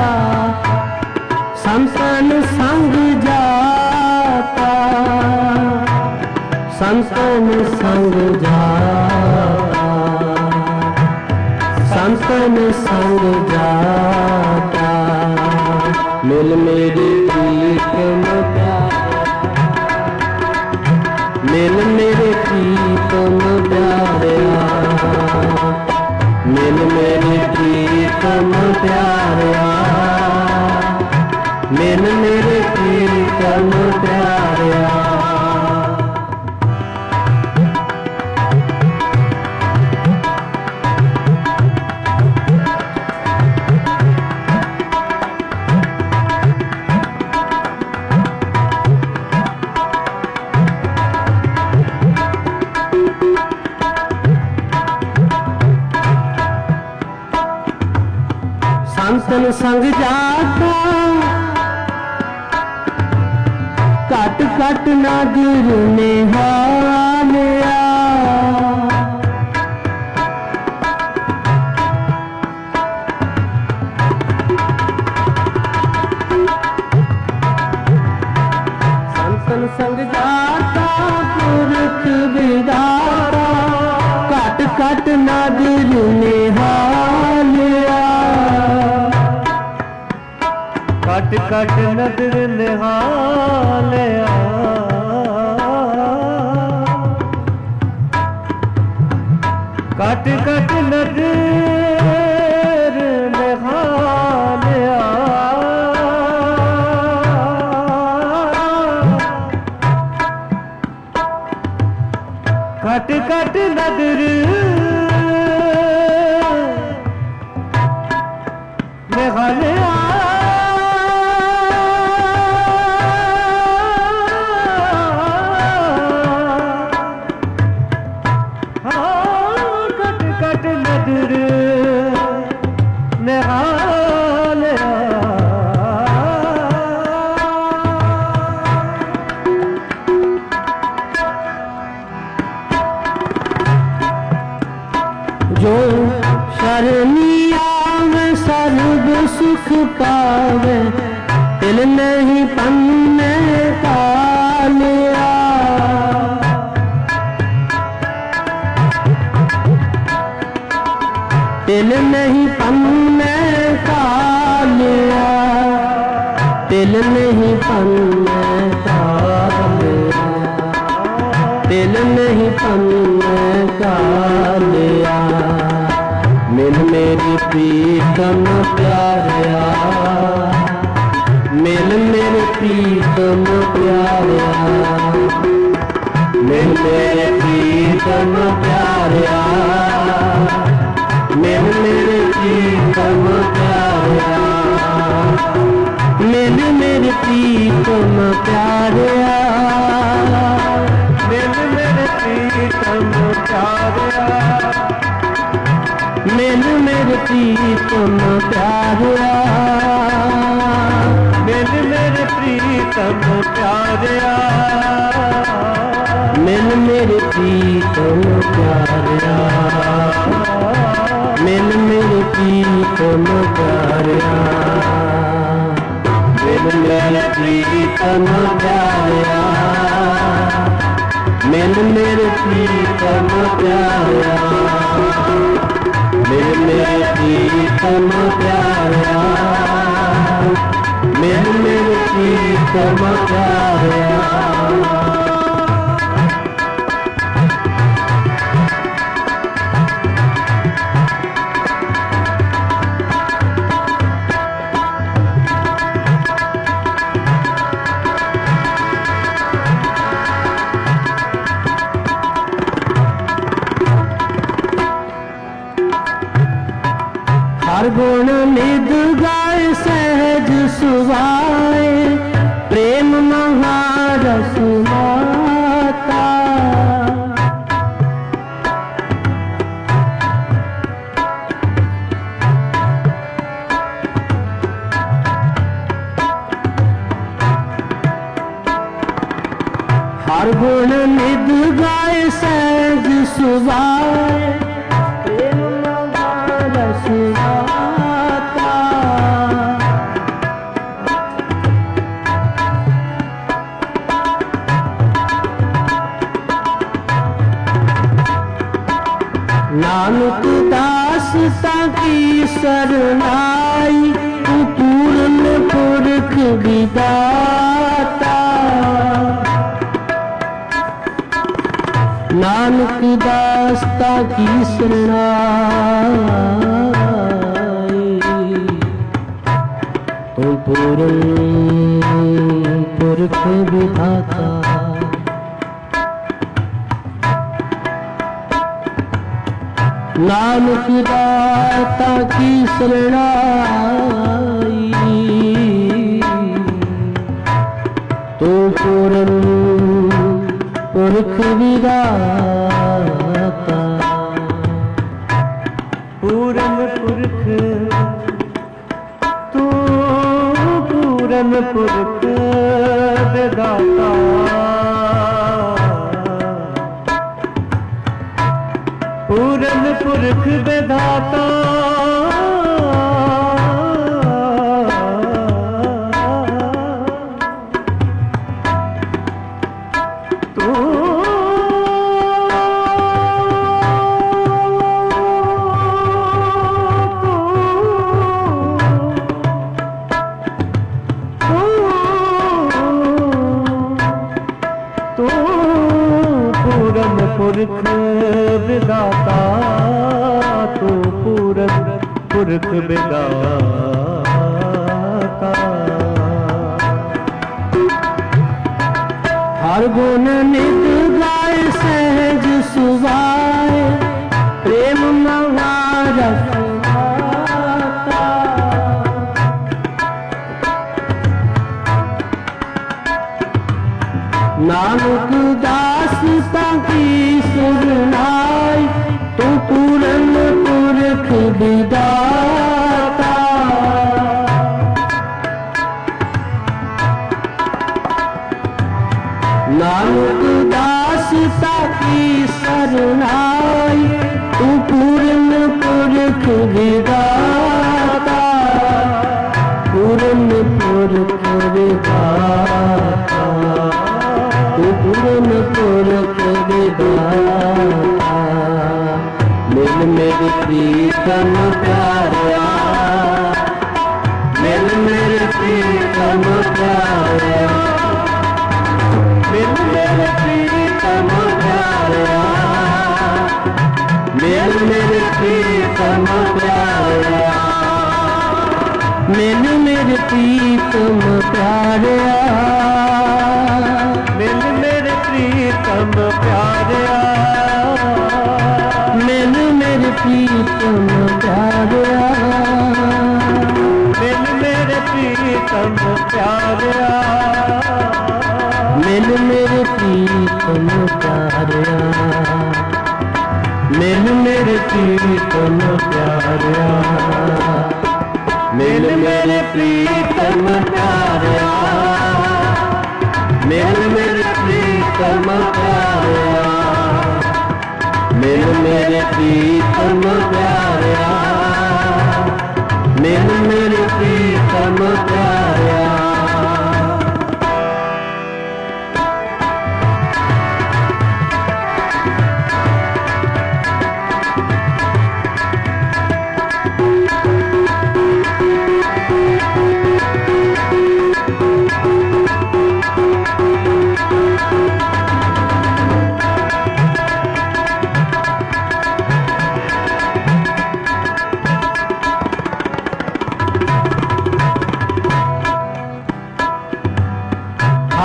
संतन संग जाता, संतन संग जाता, संतन संग जाता। मिल मेरे प्रीतम प्यारा, मिल मेरे प्रीतम प्यारा, मिल मेरे प्रीतम प्यारा, मिल मेरे प्रीतम प्यारा। संतन संग जाता, कट कट नगर निहालिया, संतन संग जाता पुरख विदाता, कट कट नगर निहालिया, कट कट नदर निहालिया, कट कट नदर निहालिया, कट कट नदर निहालिया। जो शरणी आवे सर्व सुख पावे, तिल नहीं पन्ने कालिया, तिल नहीं पन्ने कालिया, तिल नहीं पन्ने कालिया, तिल नहीं पन्ने कालिया। मिल मेरी प्रीतम प्यारा, मिल मेरे प्रीतम प्यारा, मिल मेरे प्रीतम प्यारा, मिल मेरे प्रीतम प्यारा, मिल मेरे प्रीतम प्यारा, मिल मेरे प्रीतम प्यारा, मिल मेरे प्रीतम प्यारा, मिल मेरे प्रीतम प्यारा, मिल मेरे प्रीतम प्यारा, मिल मेरे प्रीतम प्यारा, मिल मेरे प्रीतम प्यारा, मिल मेरे प्रीतम प्यारा, मिल मेरे प्रीतम प्यारा, मिल मेरे प्रीतम प्यारा। हर गुण निध गाए सहज सुभाए, प्रेम महारस माता। हर गुण निध गाए सहज सुभाए, प्रेम महारस माता। नानक दास की शरणाई, तू पूर्ण पुरख विदाता। नानक दास की शरणाई, तू पूर्ण पुरख विदाता। नानक दाता की शरणाई, तो पूर्ण पुरख विदाता। पूर्ण पुरख तू पूर्ण पुरख विदाता। पूर्ण पुरख विधाता, तू पूर्ण पुरख विदाता, तू पूर्ण पुरख विदाता। हर गुण नित गाए सहज सुभाए, प्रेम महारस माता। नानक दास की शरणाई, तू पूर्ण पुरख विदाता। नानक दास की शरणाई, तू पूर्ण पुरख विदाता। पूर्ण पुरख विदाता, तू पूर्ण पुरख विदाता। मिल मेरे प्रीतम प्यारा, मिल मेरे प्रीतम प्यारा, मिल मेरे प्रीतम प्यारा, मिल मेरे प्रीतम प्यारा, मिल मेरे प्रीतम प्यारा, मिल मेरे प्रीतम प्यारा, मिल मेरे प्रीतम प्यारा, मिल मेरे प्रीतम प्यारा, मिल मेरे प्रीतम प्यारा, मिल मेरे प्रीतम प्यारा, मिल मेरे प्रीतम प्यारा, मिल मेरे प्रीतम प्यारा, मिल मेरे प्रीतम प्यारा, मिल मेरे प्रीतम प्यारा।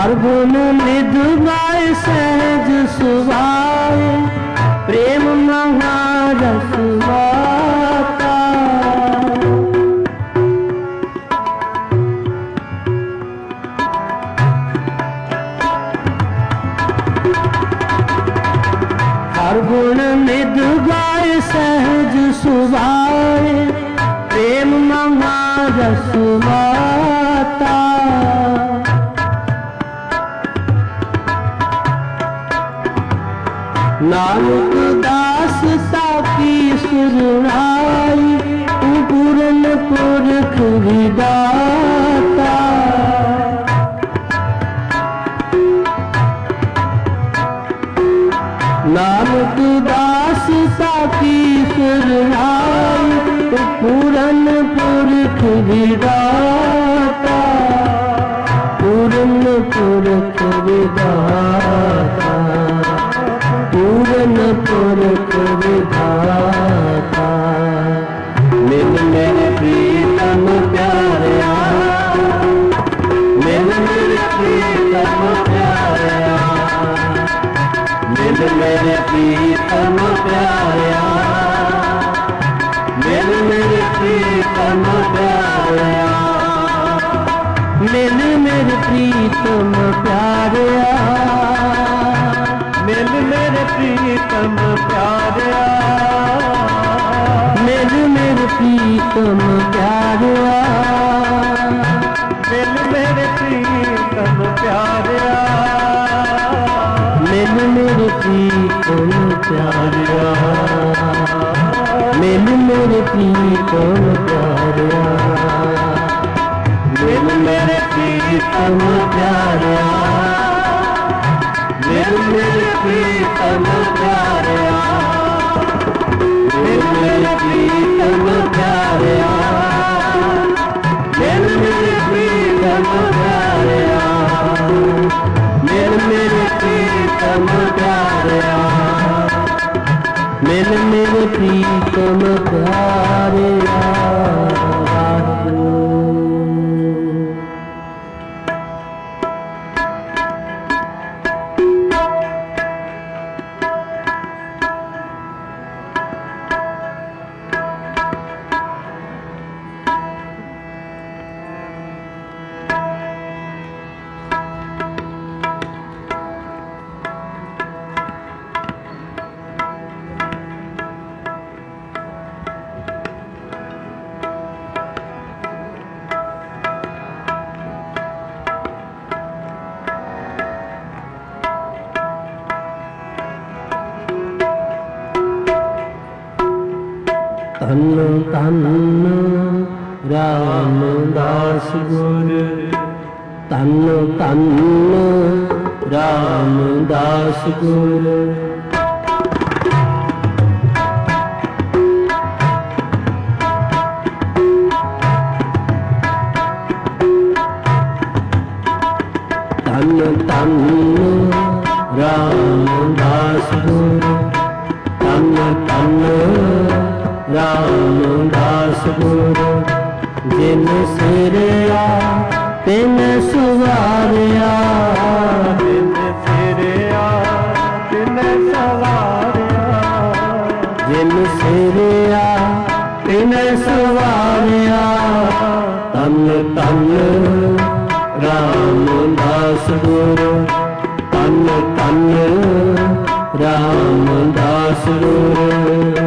हर गुण निध गाए सहज सुभाए प्रेम महारस गाता। हर गुण निध गाए सहज सुभाए प्रेम महारस गाता। नानक दास ताकी सुरनाई पूरन पुरख विदाता। नानक दास ताकी सुरनाई पूरन पुरख विदाता। पूरन पुरख विदाता पूरन पुरख विधाता। मिल मेरे प्रीतम प्यारया मिल मेरे प्रीतम प्यारया मिल मेरे प्रीतम प्यारया मिल मेरे प्रीतम प्यारया मिल मेरे प्रीतम प्यारया मिल मेरे प्रीतम प्यारया मिल मेरे प्रीतम प्यारया मिल मेरे प्रीतम प्यारया मिल मेरे प्रीतम प्यारया मिल मेरे प्रीतम प्यारया मिल मेरे प्रीतम प्यारया मिल मेरे प्रीतम प्यारया मिल मेरे प्रीतम प्यारया मिल मेरे प्रीतम प्यारया मिल मेरे प्रीतम प्यारया मिल मेरे प्रीतम प्यारया। तन तन रामदास गुर तन तन रामदास गुर। तन तन रामदास गुर तन तन रामदास गुर। जिन सिरया तिन सवारिया जिन सिरया तिन सवारिया जिन सिरया तिन सवारिया। तन तन रामदास गुर तन तन रामदास गुर।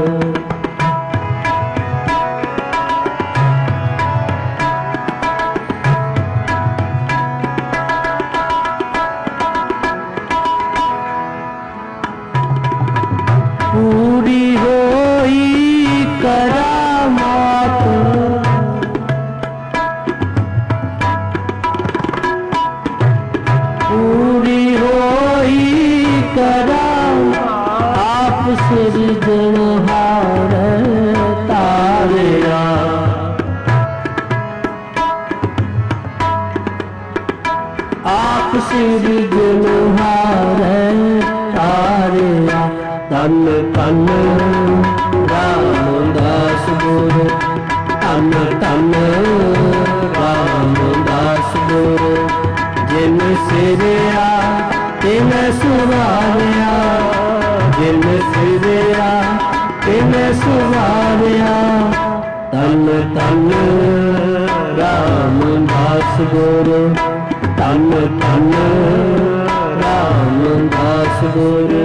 पूरी होई करामात पूरी होई करामात। आप सिरजनहार तारिया आप सिरजनहार तारिया। तन तन रामदास गुर तन तन रामदास गुर। जिन सिरिया तिन सुवारिया, जिन सिरिया तिन सुवारिया। तन तन रामदास गुरु, तन तन रामदास गुरु।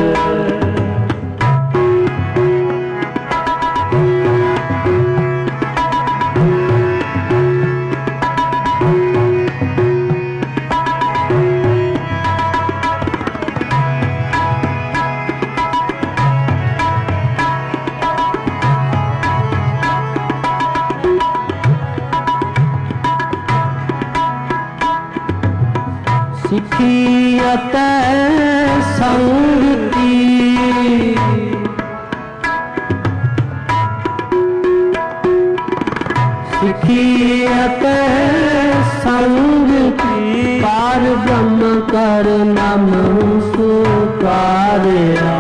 सिखियत संगति, सिखियत संगति। पार ब्रह्म कर नम सुकारिया,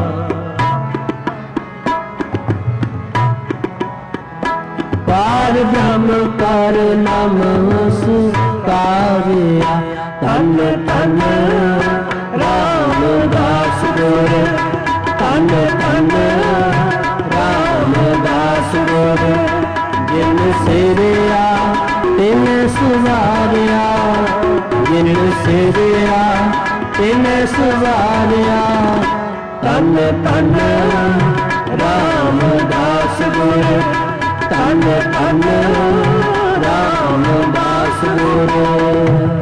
पार ब्रह्म कर नम सुकारिया। तन तन रामदास गुरु, तन तन रामदास गुरु। जिन सिरिया तिन सुवारिया, जिन सिरिया तिन सुवारिया। तन तन रामदास गुरु, तन तन रामदास गुरु।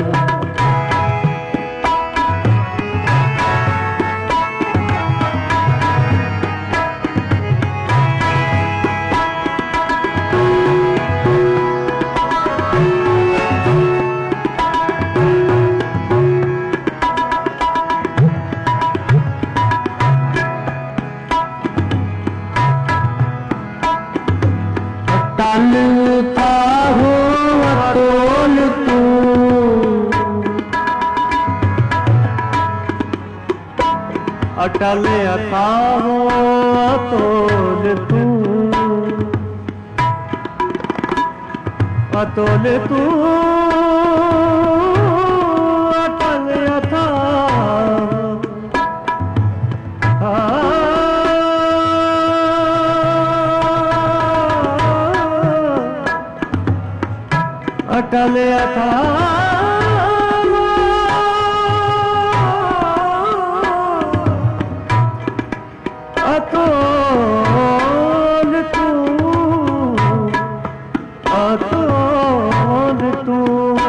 तन था हो अतोल तू, अटल अथा हो अतोल तू, अतोल तू अटल अथा। अटल अथा अतोल तू, अतोल तू,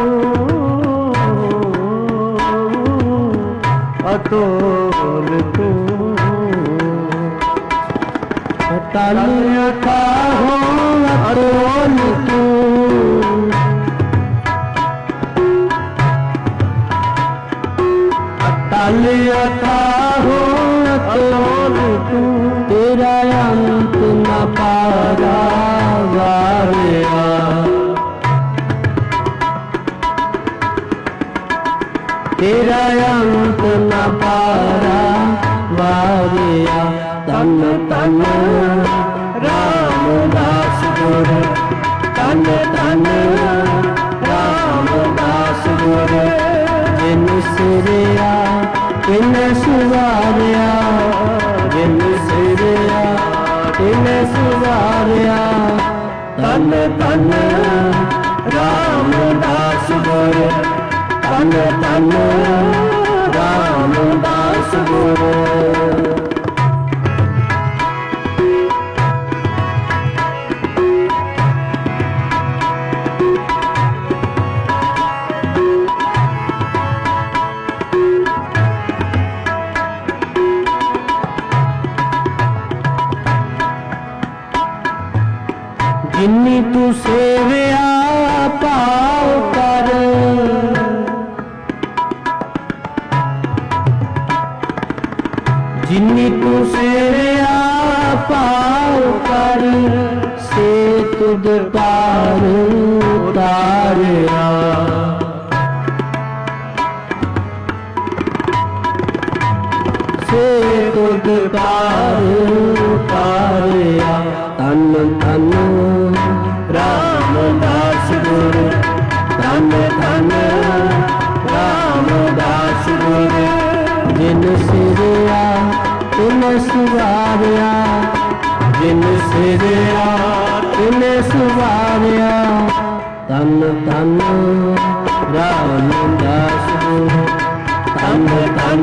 अतोल तू। अटल अथा हो अतोल तू, अटल अथा हो अतोल तू। तेरा अंत न पारा वारिया, तेरा अंत न पारा वारिया। तन तन रामदास गुरु, तन तन रामदास गुरु। जिन सिरिया तिन सुवारिया, जिन सिरिया तिन सुवारिया। तन तन रामदास गुरु, तन तन रामदास गुरु। जिन्नी तू सेविया पाओ कर, जिन्नी तू सेविया पाओ कर। से तुद पार उतारिया, से तुद पार उतारिया। तन तन रामदास गुरु, तन तन राम सुवारिया जिन सिरिया तिने सुवारिया तन तन रामदास गुरु तन तन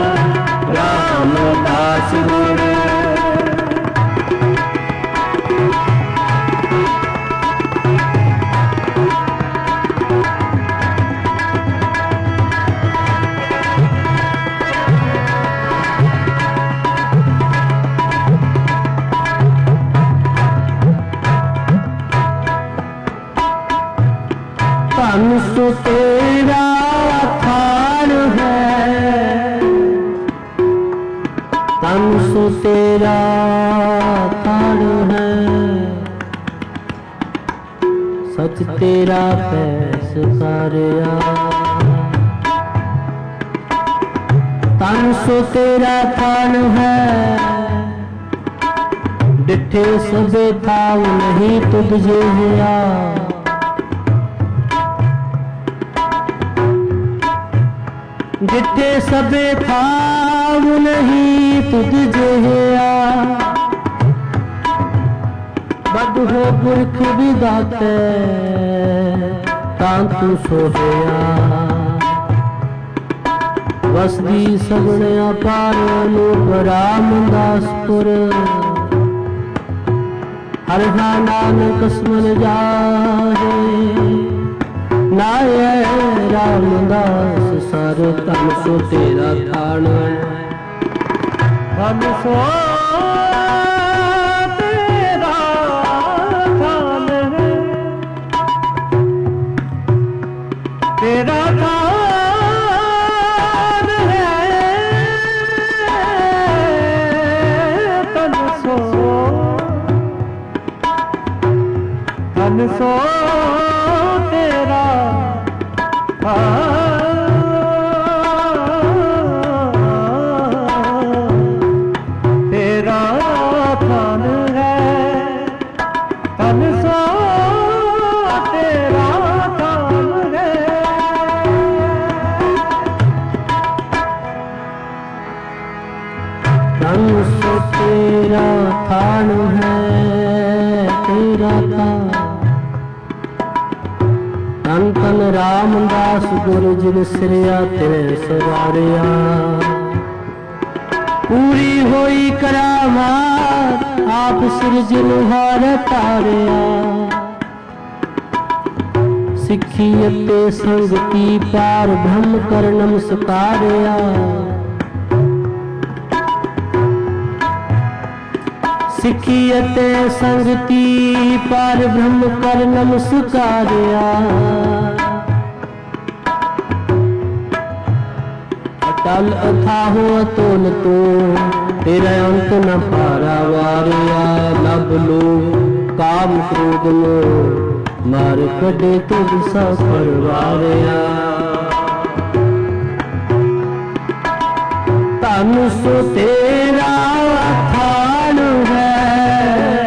रामदास गुरु तन सो तेरा थान है तन सो तेरा थान है सच तेरा पैस सारिया तन सो तेरा थान है डिठे सबे थाव नहीं तुझ जिया जिठे सबे थाव नहीं तुझ जिया बद हो पुरख विदाते तां तू सोहया वसदी सगणिया पार लोक रामदासपुर हर हा नानक स्मर जाहे नाय रामदास सर तन सो तेरा थान तन सो तेरा थान है तेरा थान है तन सो तन सो तेरा तेरा थान है तन सो तेरा थान है तन सो तेरा थान है तेरा थान तन तन रामदास गुरु जिन सिरिया तेरे सवारिया पूरी होई करामात आप सिरजनहार तारिया सिखी अते संगति पार ब्रह्म कर नमस्कारिया सिखी अते संगति पार ब्रह्म कर नमस्कारिया अटल अथाहो अतुल तो तेरा अंत न पारा वारिया लब लो काम क्रोध लो मार कटे तुझ सा परवारिया तन सो तेरा थान है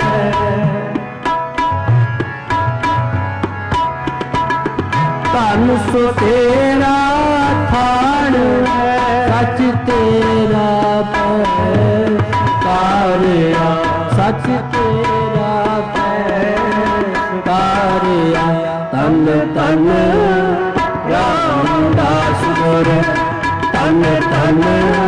तन सो तेरा थान है सच तेरा पैरिया सच तेरा पैरिया तन तन रामदास गुरु तन तन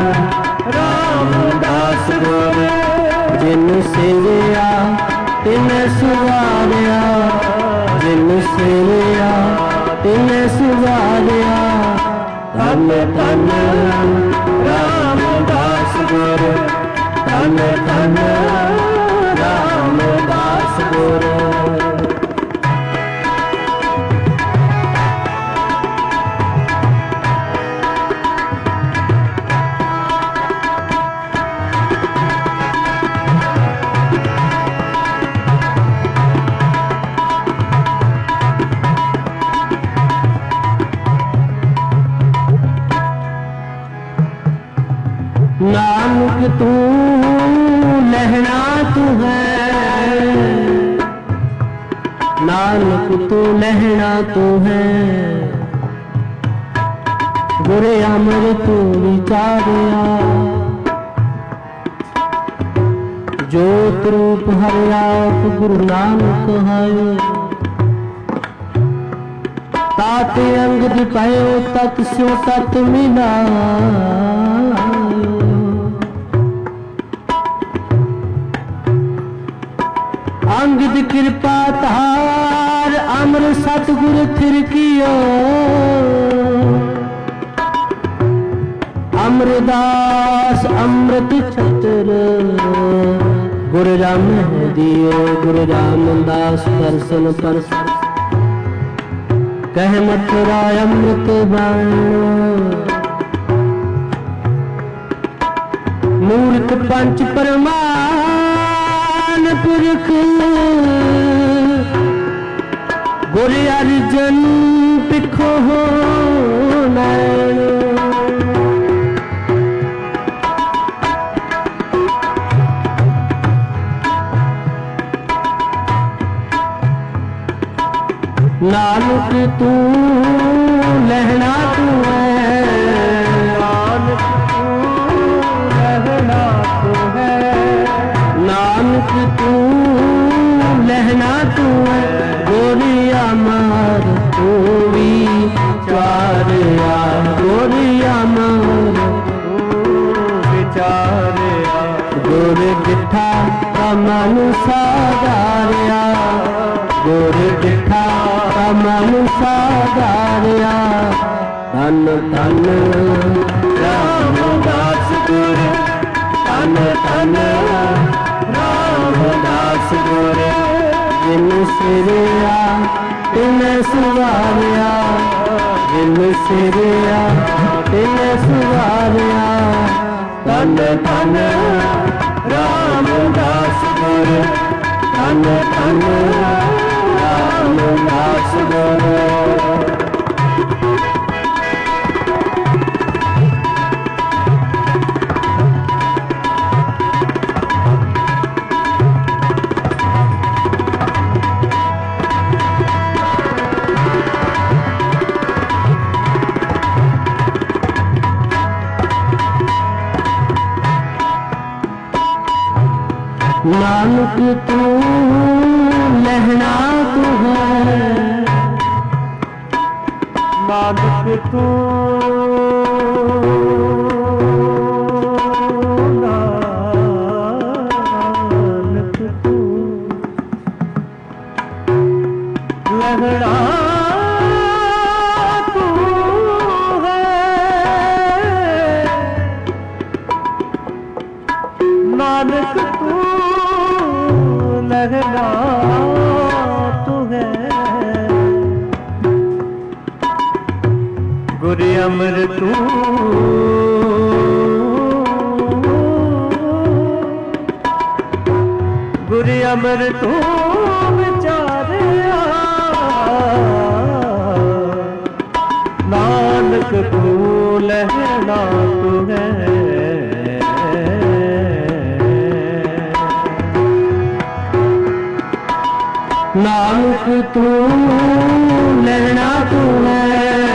रामदास गुरु जिन सिरिया तिन सुवारिया जिन सिरिया तिन सुवारिया तन तन रामदास गुरु तन तन रामदास गुरु नानक तू लहना तू है नानक तू लहना तू है बुरे अमर तू विचारिया जोत रूप हरि आप गुरु नानक हायो। ताते अंग दिखायो तत् स्यो तत् मिलायो। अंगद कृपा तार अमर सतगुर थिर कियो। अमरदास अमृत छतर गुरु राम दियो। गुरु रामदास दर्शन पर कह मथुरा अमृत बाण। मूर्त पंच परमान पुरख गुरु अर्जन पिखो हो नैन। नानक तू लहना तू है। नानक तू लहना तू है। नानक तू लहना तू है। गोरिया मार तू भी चारिया। गोरिया मार तू विचारिया। गुर डिठा मन साधारिया। गुर डिठा मन साधारिया। धन धन रामदास गुर। धन धन रामदास गुर। जिन सिरिया तिन सुवारिया। जिन सिरिया तिन सुवारिया। धन धन रामदास गुर। धन धन रामदास गुर। नानक तू लहना तू है। नानक तू नानक तू लहना तू है। नानक तू लहना तू है। गुरु अमर तू गुरु अमर तू विचारिया। नानक तू लहना तू है। नानक तू लहना तू है।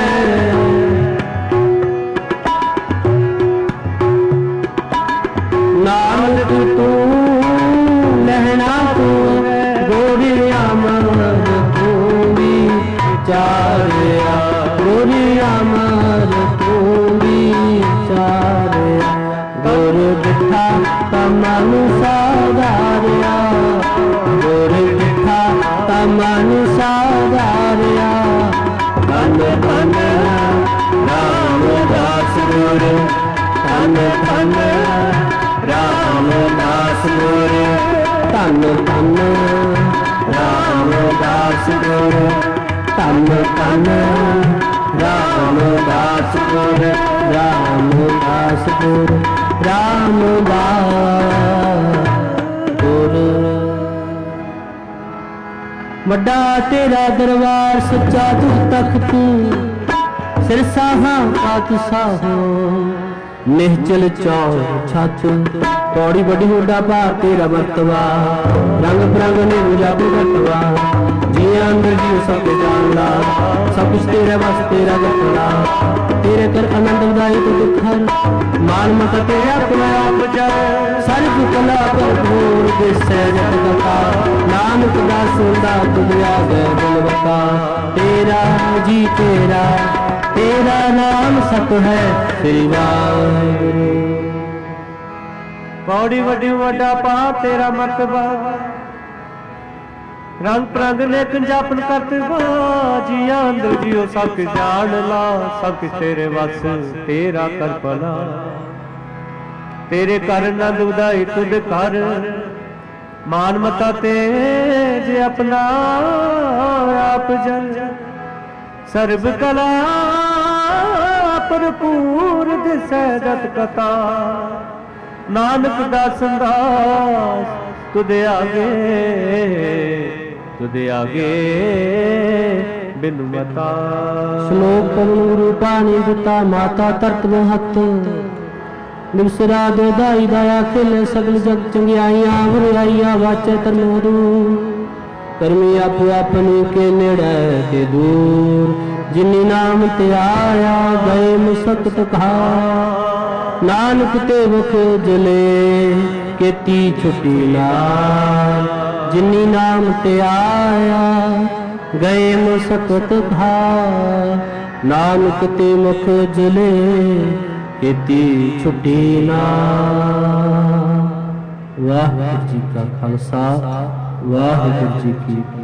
नानक तू लहना तू है। गोरिया मर तू भी चारिया। गोरिया मर तू भी चारिया। गुरु डिठा तमन साधारिया। गुरु डिठा तमन साधारिया। धन धन रामदास गुर। धन धन रामदास गुर। धन धन रामदास गुर। धन धन रामदास गुर। रामदास गुर। रामदास गुर। वड्डा तेरा दरबार सच्चा तू तख्त। सिर साहा पातशाहो निश्चल चौर छत। पौड़ी बड़ी होडा पार तेरा मर्तबा, रंग बिरंग ने मुझा प्रगटवा, जिया अंदर जी सब जान ला, सब कुछ तेरे बस तेरा गठड़ा, तेरे कर आनंद उदाई तो दुखर, मान मत तेरा अपना आप जर, सर्व कला भरपूर दिसै जग कथा, नानक दास सुनदा तुझा गए दिलवता, तेरा जी तेरा तेरा नाम सत है श्री वाहिगुरू। पौड़ी वड्डी वड्डा पा तेरा मर्तबा, रंग प्रंग ने कंजापन करतवा, जिया अंदर जियो सब कुछ जान ला, सब कुछ तेरे वस तेरा कर भला, तेरे कर नंद उदाई तुद कर, मान मता तेज अपना आप जन, सर्व कला भरपूर दिसै जत कथा, नानक दास दास तुदे आगे तुदे आगे बिनु मता। श्लोक पवन गुरु पानी पिता माता तरत महत, निवसरा दे दाई दाया खेले सगल जग चंगियाइयां वरियाइयां वाचे तरनोरू, करमी आपो अपनी के नेड़े ते दूर, जिनी नाम ते आया गए मुसकत कहा, नानक ते मुख जले केती छुटी नाम, जिनी नाम ते आया गए मुसकत कहा, नानक ते मुख जले केती छुटी नाम। वाहिगुरू जी का खालसा वाहिगुरू जी की